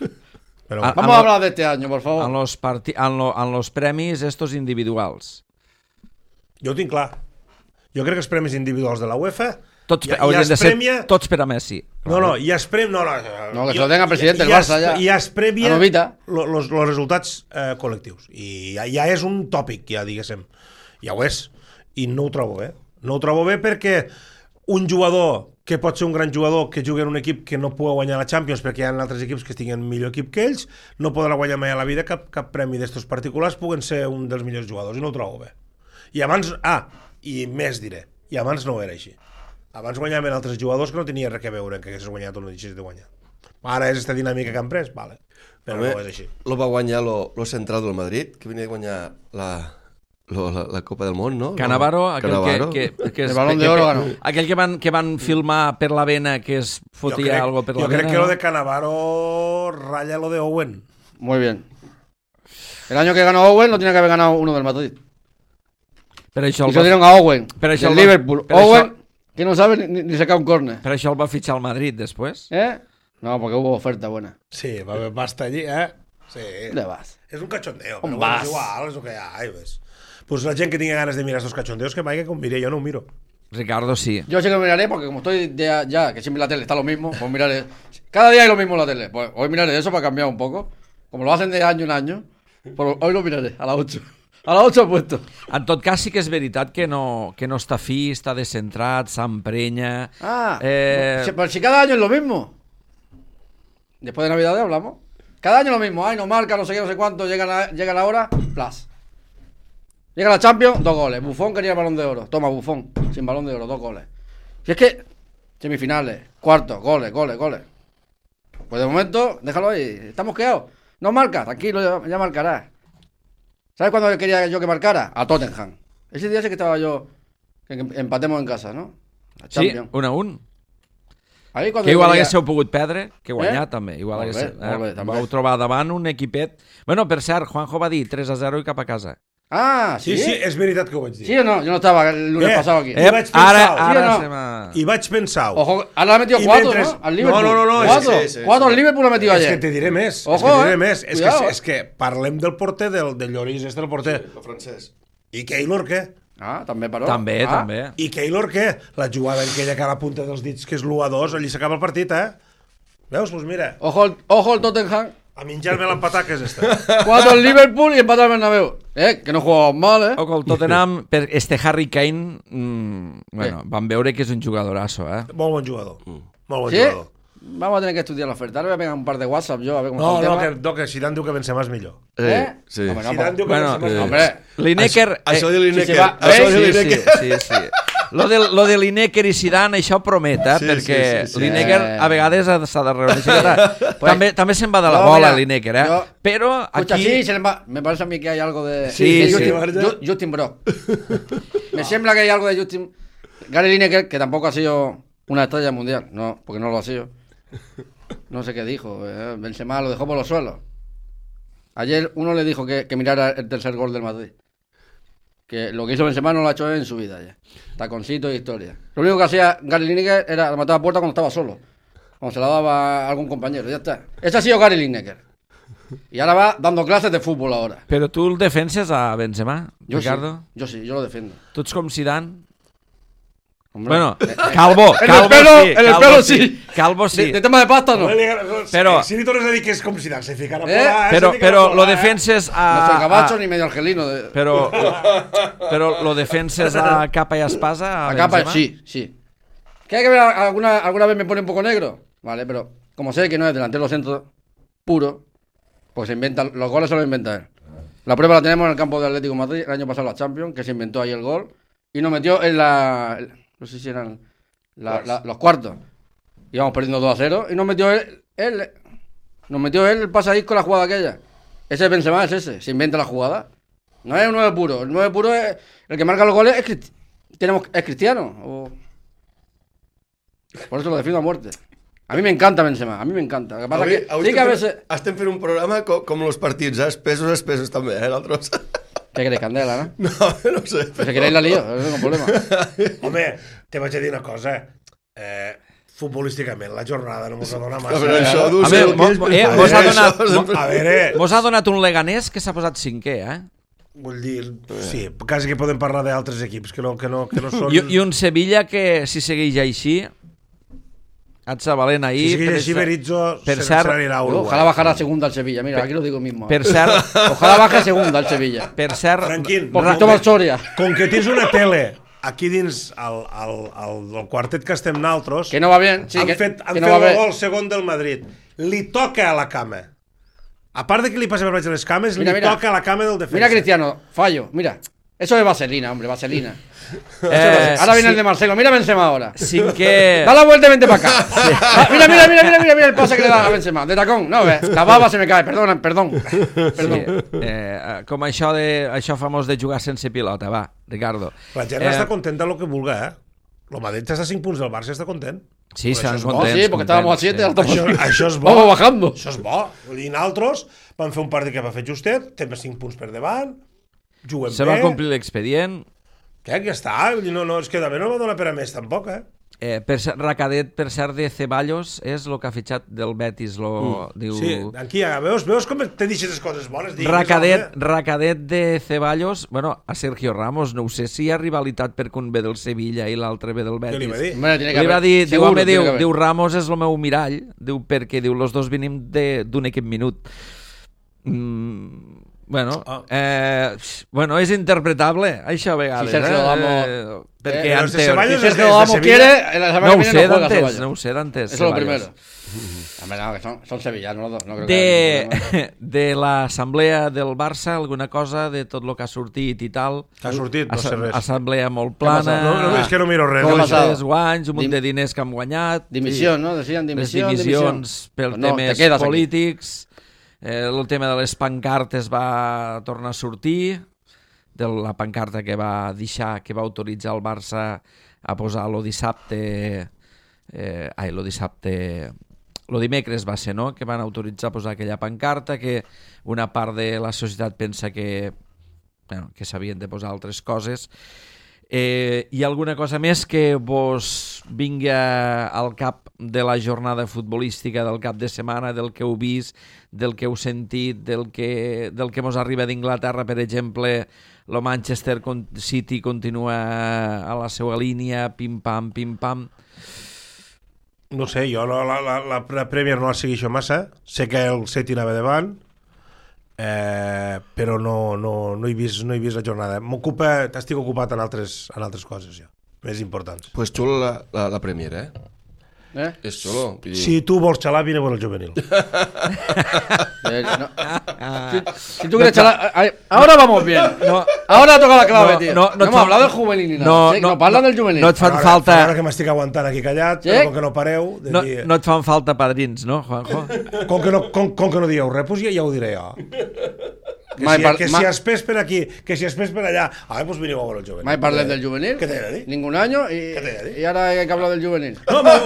S4: Però
S2: Ah,
S3: Vamos
S2: en
S3: a
S2: lo-
S3: hablar de este año, por favor.
S2: En los, parti en, lo, en los premis estos individuals.
S4: jo ho tinc clar. Jo crec que els premis individuals de la UEFA
S2: Tots,
S4: ja,
S2: haurien
S4: ja
S2: de
S4: es
S2: ser
S4: premia...
S2: tots per a Messi.
S4: No, no, ja es premia... No, no,
S3: No, que se lo den al presidente del
S4: ja
S3: Barça,
S4: es-
S3: ja.
S4: Ja es premia
S3: A Novita.
S4: lo- los, los resultats eh, col·lectius. I ja, ja és un tòpic, ja diguéssim. Ja ho és. I no ho trobo bé. No ho trobo bé perquè un jugador que pot ser un gran jugador que jugui en un equip que no pugui guanyar la Champions perquè hi ha altres equips que tinguin millor equip que ells, no podrà guanyar mai a la vida cap, cap premi d'estos particulars puguen ser un dels millors jugadors i no ho trobo bé. I abans, ah, i més diré, i abans no era així. Abans guanyaven altres jugadors que no tenia res a veure que haguessis guanyat o no deixessis de guanyar. Ara és aquesta dinàmica que han pres, vale. Però
S5: Home,
S4: no és així.
S5: lo va guanyar lo, lo central del Madrid, que venia a guanyar la, lo, la, la Copa del Món, no?
S2: Canavaro, aquell
S5: Canavaro.
S2: que, que, que
S3: El
S2: es,
S3: Balón
S2: que,
S3: de Oro
S2: que,
S3: ganó.
S2: aquell que van, que van filmar per la vena que es
S4: Jo
S2: fotia
S4: crec,
S2: algo per la
S4: jo
S2: vena.
S4: crec que
S2: no?
S4: lo de Cannavaro raya lo de Owen.
S3: Muy bien. El año que ganó Owen lo tenía que haber ganado uno del Madrid.
S2: Per això
S3: Y
S2: el
S3: se lo
S2: va,
S3: dieron a Owen,
S2: Pero eso
S3: del
S2: lo-
S3: Liverpool.
S2: pero
S3: Owen,
S2: eso-
S3: que no sabe ni, ni sacar un córner.
S2: per això el va fitxar al Madrid després.
S3: ¿Eh? No, porque hubo oferta buena.
S4: Sí, va, va estar allí, eh? Sí.
S3: ¿Dónde vas?
S4: És un cachondeo,
S3: On
S4: però bueno,
S3: vas?
S4: és igual, és el que hi ha. Ai, ves. Pues la gent que tingui ganes de mirar estos cachondeos que vagi com miré, jo no ho miro.
S2: Ricardo, sí.
S3: Yo sí que lo miraré porque como estoy de, ya, que siempre en la tele está lo mismo, pues miraré. Cada día hay lo mismo en la tele. Pues hoy miraré eso para cambiar un poco. Como lo hacen de año en año, pues hoy lo miraré a las ocho. A las ocho he puesto.
S2: En tot cas, sí que és veritat que no, que no està fi, està descentrat, s'emprenya...
S3: Ah,
S2: eh...
S3: si, pero si cada año es lo mismo. Después de Navidad hablamos. Cada año lo mismo. Ay, no marca, no sé qué, no sé cuánto. Llega la, llega la hora, plus. Llega la Champions, dos goles. Buffon quería el balón de oro. Toma, Buffon, sin balón de oro, dos goles. Si es que, semifinales, cuartos, goles, goles, goles. Pues de momento, déjalo ahí. Estamos quedados. No marca, tranquilo, ya, ya marcará. ¿Sabes cuándo quería yo que marcara? A Tottenham. Ese día sí que estaba yo, que empatemos en casa, ¿no? La
S2: Sí,
S3: Champions.
S2: un a un.
S3: Ahí cuando
S2: Que igual
S3: quería...
S2: haguéssiu pogut perdre, que guanyar
S3: Eh?
S2: també. Igual
S3: Molt bé,
S2: haguéssiu,
S3: molt bé,
S2: eh?
S3: també.
S2: Vau trobar davant un equipet... Bueno, per cert, Juanjo va dir tres a zero i cap a casa.
S3: Ah, ¿sí?
S4: Sí, sí, és veritat que ho vaig dir.
S3: ¿Sí o no? Yo no estaba el lunes
S4: Eh,
S3: pasado aquí.
S4: eh, I vaig pensar,
S2: ara,
S4: ¿sí o
S2: ara
S3: no?
S2: se m'ha...
S4: I vaig pensar...
S3: Ojo, ahora le ha metido
S4: Y
S3: cuatro,
S4: mientras-
S3: ¿no? Al Liverpool.
S4: No, no, no, no,
S3: Cuatro,
S5: sí, sí, sí.
S3: cuatro al Liverpool ha metido
S4: És
S3: ayer.
S4: que te diré més, és
S3: Ojo,
S4: que te diré
S3: eh?
S4: més. És que,
S3: Cuidado.
S4: és que parlem del porter, del, del Lloris, este del porter.
S5: El francès.
S4: I Keylor què?
S3: Ah, també, però.
S2: També,
S3: ah.
S2: també.
S4: I Keylor què? La jugada aquella que a la punta dels dits, que és l'u a dos, allí s'acaba el partit, eh? Veus? Doncs mira,
S3: Ojo, el- ojo el Tottenham.
S4: a menjar-me l'empatar que és esta.
S3: Cuatro al Liverpool y empate al Bernabéu. Eh, que no jugamos mal, eh.
S2: O el Tottenham, per este Harry Kane, mmm, bueno, van veure que és un jugadorazo, eh?
S4: Molt bon jugador. Molt bon
S3: ¿Sí?
S4: jugador.
S3: Vamos a tener que estudiar la oferta. Ahora voy a pegar un par de WhatsApp yo a ver cómo
S4: No,
S3: está
S4: no,
S3: el
S4: que,
S3: tema.
S4: no, que Zidane diu que Benzema és millor.
S3: ¿Eh?
S5: Sí.
S3: Hombre, no,
S4: Zidane diu que
S2: Bueno,
S4: Benzema és
S5: eh,
S4: millor.
S3: Hombre,
S2: Lineker...
S5: Això de
S3: si
S5: Lineker.
S3: se va-
S5: Això de
S3: ¿Veis?
S2: Sí,
S5: Lineker.
S2: sí, sí, sí. Lo de, lo de Lineker i Zidane, això promet, eh?
S5: Sí,
S2: perquè
S5: sí, sí, sí.
S2: Lineker a vegades ha- s'ha de reunir.
S3: Pues-
S2: també, també se'n va de la
S3: No,
S2: bola,
S3: mira,
S2: Lineker, eh?
S3: yo-
S2: Però
S3: escucha,
S2: aquí...
S3: sí, se le va- me parece a mí que hay algo de,
S2: Sí,
S3: de
S2: sí.
S3: Justin, Ju- Justin Brock. Me sembra que hay algo de Justin Gary Lineker, que tampoco ha sido una estrella mundial, no, porque no lo ha sido. No sé qué dijo, eh, Benzema lo dejó por los suelos. Ayer uno le dijo que, que mirara el tercer gol del Madrid. Que lo que hizo Benzema no lo ha hecho en su vida ya. Taconcito y historia. Lo único que hacía Gary Lineker era matar a puerta cuando estaba solo. Cuando se la daba a algún compañero, ya está. Ese ha sido Gary Lineker. Y ahora va dando clases de fútbol ahora.
S2: Però tu el defenses a Benzema,
S3: Yo
S2: Ricardo?
S3: sí, yo sí, yo lo defiendo.
S2: Tu ets com Zidane?
S3: Hombre.
S2: Bueno,
S3: Eh, eh,
S2: Calvo,
S3: en el
S2: Calvo
S3: pelo-
S2: sí.
S3: en el
S2: Calvo
S3: pelo
S2: sí.
S3: sí.
S2: Calvo sí.
S3: de, de tema de pasta no.
S2: Però-
S4: Si li tornes a dir que és com Zidane, se ficarà
S3: Eh?
S4: por
S2: Però, però lo defenses a...
S3: No soy gabacho
S2: a-
S3: ni medio argelino. De...
S2: Però, però lo defenses a capa i espasa a
S3: Acá pa-
S2: Benzema?
S3: sí, sí. ¿Que hay que ver alguna, alguna vez me pone un poco negro? Vale, pero como sé que no es delantero centro puro, pues se inventa, los goles se los inventa él. La prueba la tenemos en el campo de Atlético de Madrid, el año pasado la Champions, que se inventó ahí el gol y nos metió en la... No sé si eran la- la- los cuartos. Íbamos perdiendo dos a cero y nos metió él, él nos metió él el pasadís con la jugada aquella. Ese Benzema es ese, se inventa la jugada. No es un nueve puro, el nueve puro es el que marca los goles, es, Cristi- tenemos, es Cristiano. O... Por eso lo defiendo a muerte. A mí me encanta Benzema, a mí me encanta. Lo que pasa
S5: Avui,
S3: que
S5: avui
S3: sí que a
S5: estem,
S3: veces...
S5: fent, estem fent un programa com, com els partits, eh? Espesos, espesos també, eh? L'altres.
S3: ¿Qué queréis, Candela, no?
S5: No, no sé.
S3: Pues si queréis la lío, no tengo problema.
S4: Home, te vaig a dir una cosa. Eh, futbolísticament, la jornada no mos ha donat
S5: A veure,
S4: massa.
S5: això, tu
S2: A
S5: sé
S2: veure,
S5: el que és,
S2: mo-
S5: però-
S2: eh,
S5: a
S2: mos ha
S5: veure,
S2: donat-
S5: això sempre-
S4: A veure,
S2: Mos ha donat un leganès que s'ha posat cinquè, eh?
S4: vull dir, sí, quasi que podem parlar d'altres equips que no, que no, que no són...
S2: I, I un Sevilla que, si segueix així, et valent
S4: Si
S2: ahir...
S4: segueix
S2: per
S4: així,
S2: cert-
S4: Berizzo
S2: per
S4: se,
S2: cert-
S4: se n'anirà a Uruguai.
S3: Ojalá bajara a segunda al Sevilla, mira, aquí lo digo mismo.
S2: Per cert,
S3: Ojalá baje a segunda al Sevilla.
S2: per cert...
S4: Franquín,
S3: Por
S4: no,
S3: Cristóbal Soria.
S4: Com que tens una tele aquí dins el, el, el, el quartet que estem naltros,
S3: Que no va bien, sí,
S4: han
S3: que,
S4: fet, han
S3: que
S4: fet
S3: no va
S4: el
S3: bien.
S4: gol segon del Madrid. Li toca a la cama. A part de que li passa per baix de les cames,
S3: Mira,
S4: li
S3: mira.
S4: toca a la cama del defensa.
S3: Mira Cristiano, fallo, mira. Eso es vaselina, hombre, vaselina.
S2: Eh,
S3: Ahora viene
S2: sí.
S3: el de Marcelo, mira Benzema ahora.
S2: Cinquè...
S3: Da la vuelta y vente para acá. Ah, mira, mira, mira, mira, mira, mira el pase que le da a Benzema. De tacón, no, ves, la baba se me cae, perdona, perdón. Perdón.
S2: Sí, eh, com això, de, això famós de jugar sense pilota, va, Ricardo.
S4: La gent
S2: Eh,
S4: està contenta amb el que vulga, eh? El Madrid està a cinc punts del Barça, està content.
S2: Sí,
S4: Però
S2: estan
S4: això és bo.
S3: Oh,
S2: contents.
S3: sí, porque estábamos a siete,
S2: contents,
S3: alto
S4: Això, això és bo.
S3: Vamos bajando.
S4: Això és bo. I nosaltres vam fer un partit que va fer justet, tenim cinc punts per davant, juguem
S2: Se
S4: bé.
S2: va complir l'expedient.
S4: Què, que ja està? Vull dir, no, no, és que també no va donar per a més, tampoc, eh?
S2: Eh, per, Racadet, per cert, de Ceballos és el que ha fitxat del Betis. Lo, mm. diu...
S4: Sí, aquí, veus, veus com te deixes les coses bones? Digues,
S2: Racadet, Racadet de Ceballos, bueno, a Sergio Ramos, no ho sé si hi ha rivalitat perquè un ve del Sevilla i l'altre ve del Betis.
S4: Què li va dir?
S3: Hombre, tiene que
S2: Li va
S3: haber.
S2: dir, diu,
S3: Seguro,
S2: home,
S3: tiene
S2: diu,
S3: que haber.
S2: diu Ramos és el meu mirall, diu, perquè diu, los dos venim d'un equip minut. Mm, bueno,
S4: Ah.
S2: eh, bueno, és interpretable, això a vegades.
S3: Si Sergio Ramos-
S2: eh, perquè
S3: Eh,
S4: però
S2: antes...
S4: si Ceballos
S3: Si
S4: es de-
S3: Sergio
S4: de
S3: Ramos
S4: Sevilla.
S3: quiere, la semana
S2: No
S3: que
S2: ho
S3: viene
S2: sé
S3: no juega
S2: d'antes,
S3: Ceballos.
S2: no ho sé d'antes.
S3: Eso es lo
S2: Ceballos.
S3: primero. Hombre, no, que son, son sevillanos los dos. No creo que haya ningún problema.
S2: De, de l'assemblea del Barça, alguna cosa de tot el que ha sortit i tal.
S4: Que ha sortit, no sé res.
S2: Assemblea molt
S3: Què ha
S2: plana.
S3: passat?
S4: No, no, és que no miro res.
S3: Com
S4: no,
S3: ha
S4: això.
S3: passat?
S2: Tres guanys, un munt
S3: Dim-
S2: de diners que han guanyat.
S3: Dimisión, ¿no? Decían
S2: Les
S3: dimisión,
S2: dimissions
S3: dimisión.
S2: per
S3: Pues no, te
S2: temes
S3: quedas aquí.
S2: polítics. Eh, el tema de les pancartes va tornar a sortir, de la pancarta que va deixar, que va autoritzar el Barça a posar lo dissabte... Eh, ai, lo dissabte... Lo dimecres va ser, no?, que van autoritzar a posar aquella pancarta, que una part de la societat pensa que, bueno, que s'havien de posar altres coses. Eh, hi ha alguna cosa més que vos vinga al cap de la jornada futbolística del cap de setmana, del que heu vist, del que heu sentit, del que, del que mos arriba d'Inglaterra, per exemple, el Manchester City continua a la seva línia, pim-pam, pim-pam.
S4: No sé, jo la, la, la, la Premier no la segueixo massa. Sé que el City anava davant, eh, però no, no, no, he vist, no he vist la jornada. M'ocupa, estic ocupat en altres, en altres coses ja, més importants.
S5: Pues xulo la, la, la Premier, eh?
S3: ¿Eh?
S5: És xulo. Vull dir...
S4: Si tu vols xalar, vine por el juvenil.
S3: Eh, no. Si, si tú quieres chalar, ay, ahora vamos bien.
S2: No.
S3: Ahora toca la clave,
S2: No,
S3: tío.
S2: no,
S3: No,
S2: no et
S3: hemos
S2: fa-
S3: hablado del juvenil ni nada.
S2: No,
S3: Sí,
S2: no,
S3: nos hablan del juvenil.
S2: No et fan
S4: Ara,
S2: falta...
S4: ara que m'estic aguantant aquí callat,
S3: Sí?
S4: però com que no pareu, de
S2: No,
S4: dir,
S2: no et fan falta padrins, no, Juanjo?
S4: com, que no, com, com que no dieu res, doncs ja, ja ho diré jo. Que,
S3: Mai
S4: si,
S3: par-
S4: que
S3: ma-
S4: si espès per aquí, que si espès per allà, ah, doncs veniu a veure el juvenil.
S3: Mai parlem del juvenil.
S4: Què t'he de dir?
S3: Ningún año y,
S4: ¿Qué te voy a decir?
S3: y ahora hay que hablar del juvenil.
S4: No, no,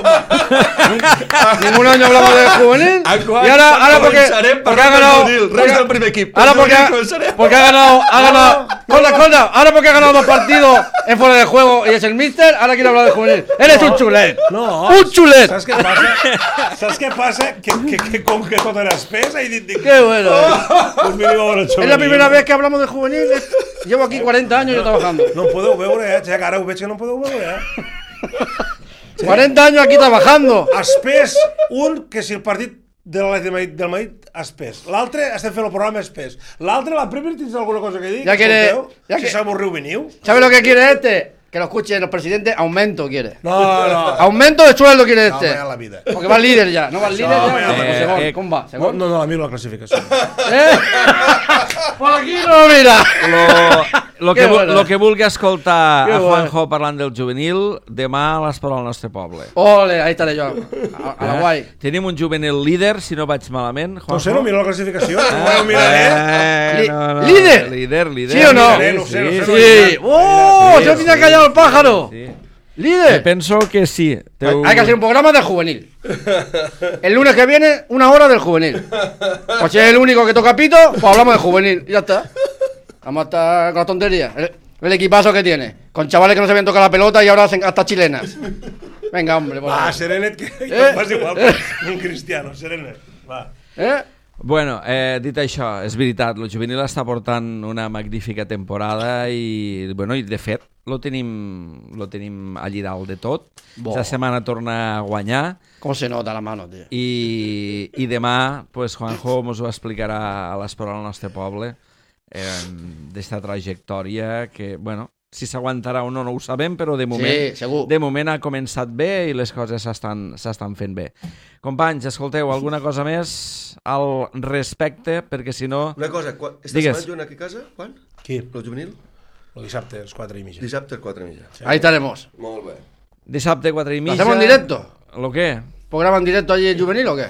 S4: no.
S3: Ningún año hablamos del juvenil. Y ahora, ahora porque, porque ha ganado.
S5: Res del primer equip.
S3: Ahora
S5: El
S3: porque,
S5: juvenil començarem.
S3: porque ha ganado, ha ganado, corta, corta, ahora porque ha ganado dos partidos en fuera de juego y es el míster, ahora quiere hablar del juvenil. Eres un chulet.
S4: No,
S3: Un chulet.
S4: Saps què passa? Saps què passa? Que, que, que com que tot era espesa i dic... dic
S3: Qué bueno.
S4: Pues veniu a veure el
S3: Es
S4: juvenil.
S3: la primera vez que hablamos de juvenil. Llevo aquí cuarenta años yo trabajando.
S4: No em podeu veure, eh? Ja que ara ho veig que no em podeu veure, eh?
S3: cuarenta años aquí trabajando.
S4: Espès, un, que si el partit de l'Atlètic de Madrid, del Madrid, espès. L'altre, estem fent el programa espès. L'altre, la Premier, tens alguna cosa que dir?
S3: Ja quiere-
S4: Escolteu?
S3: ja
S4: Si
S3: que-
S4: s'avorriu, veniu.
S3: ¿Sabe lo que quiere este? Que lo escuchen los presidentes. Aumento quiere.
S4: No, no.
S3: Aumento de sueldo quiere
S4: No,
S3: este.
S4: mai a la vida.
S3: Porque va líder ya. No va líder
S4: No,
S3: ya.
S4: mai a la
S3: No,
S4: vida.
S3: segon,
S2: Eh,
S3: com va?
S4: No,
S3: Segon.
S4: no, no, a mi la classificació.
S3: Eh? Por aquí no mira.
S2: Lo, lo,
S3: Que
S2: que, vu-
S3: bueno.
S2: lo que vulgui escoltar
S3: Que
S2: a
S3: bueno.
S2: Juanjo parlant del juvenil, demà a l'Esport al nostre poble.
S3: Ole, ahí estaré yo. A, a la
S2: Eh?
S3: guay.
S2: Tenim un juvenil líder, si no vaig malament, Juanjo.
S4: No sé, no miro la classificació. No ho miraré.
S2: Eh,
S3: Li-
S2: no, no,
S3: líder.
S2: Líder, líder.
S3: ¿Sí o no?
S4: Miraré, no sé, no sé, no
S3: Sí.
S4: sé.
S3: ¡Oh!
S2: Sí,
S3: Se
S2: sí,
S3: tiene callado el pájaro.
S2: Sí.
S3: Líder.
S2: Penso que sí. Teu...
S3: Hay que hacer un programa del juvenil. El lunes que viene, una hora del juvenil. Pues si es el único que toca pito, pues hablamos del juvenil. Y ya está. Vamos a estar con la tontería. El, el equipazo que tiene. Con chavales que no sabían tocar la pelota y ahora hacen hasta chilenas. Venga, hombre. Por
S4: Va,
S3: favor.
S4: Serenet, que
S3: Eh?
S4: eh? fas igual que un cristiano, Serenet. Va.
S3: ¿Eh?
S2: Bueno, eh, dit això, és veritat, el juvenil està portant una magnífica temporada i, bueno, i de fet, lo tenim, lo tenim allí dalt de tot.
S3: Bo.
S2: Esta setmana torna a guanyar
S3: ¿Cómo se nota la mano, tío?
S2: i, i demà, pues, Juanjo mos ho explicarà a l'Esport al nostre poble eh, d'esta trajectòria que, bueno, si s'aguantarà o no, no ho sabem, però de moment,
S3: Sí, segur.
S2: de moment ha començat bé i les coses s'estan s'estan fent bé. Companys, escolteu, alguna cosa més al respecte? Perquè si no...
S5: Una cosa, quan, esta
S2: Digues.
S5: setmana juguen aquí a casa? Quan?
S4: Qui?
S5: El juvenil?
S4: El dissabte, a les quatre i mitja.
S5: Dissabte, a les quatre i mitja.
S3: Ahí estaremos.
S5: Molt bé.
S2: Dissabte, quatre i
S3: ¿Lo
S2: mitja...
S3: hacemos en directo?
S2: ¿Lo qué?
S3: ¿Programa en directo allí el juvenil o qué?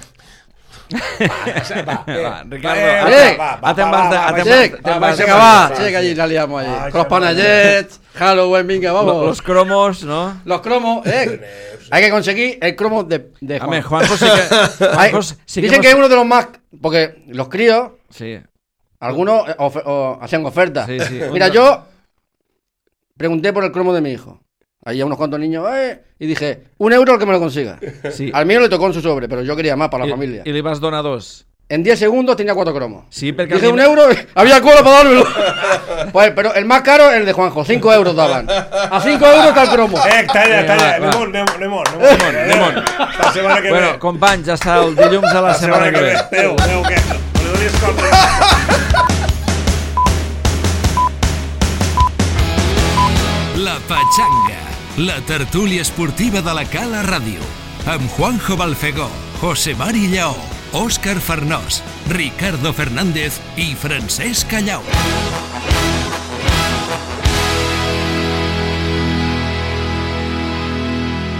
S4: Va, eh,
S2: Va, Ricardo,
S4: eh,
S2: a-
S3: eh,
S4: va, va,
S2: a te'n
S4: va,
S2: vas de-
S4: va,
S2: a
S4: va,
S2: te'n
S4: va,
S2: vas-
S3: Check,
S2: te
S4: va,
S2: vas
S3: venga,
S2: de-
S3: va,
S4: va,
S3: check,
S4: va.
S3: allí la liamos allí.
S4: Ay,
S3: Con los
S4: chaval.
S3: panayets, Halloween, venga,
S2: Lo-
S3: vamos.
S2: Los cromos, ¿no?
S3: Los cromos, eh. Hay que conseguir el cromo de, de
S2: A
S3: Juan.
S2: ver, Juanjo sí que...
S3: Hay-
S2: Juanjo sí
S3: dicen
S2: hemos-
S3: que es uno de los más. Porque los críos,
S2: Sí,
S3: algunos eh, ofe- o- hacían ofertas.
S2: sí, sí.
S3: Mira, yo pregunté por el cromo de mi hijo. Ahí a unos cuantos niños, eh, y dije, un euro el que me lo consiga.
S2: Sí.
S3: Al mío le tocó en su sobre, pero yo quería más para la
S2: I,
S3: familia.
S2: I li vas donar dos.
S3: En diez segundos tenía cuatro cromos.
S2: Sí, perquè...
S3: Dije
S2: a mi-
S3: un euro, había cola para dármelo. Pues, pero el más caro, el de Juanjo, cinco euros daban. A cinco euros está el cromo.
S4: Eh, talla,
S2: Vinga,
S4: talla,
S2: va, va.
S4: anem on, anem, anem on.
S2: Anem on, anem on.
S4: La setmana que ve.
S2: Bueno, companys, ja està el dilluns a la,
S4: La setmana que ve. Adéu, adéu, què? No li donis cop.
S1: La Pachanga, la tertúlia esportiva de la Cala Ràdio, amb Juanjo Balfegó, José Mari Lleó, Òscar Farnós, Ricardo Fernández i Francesc Callau.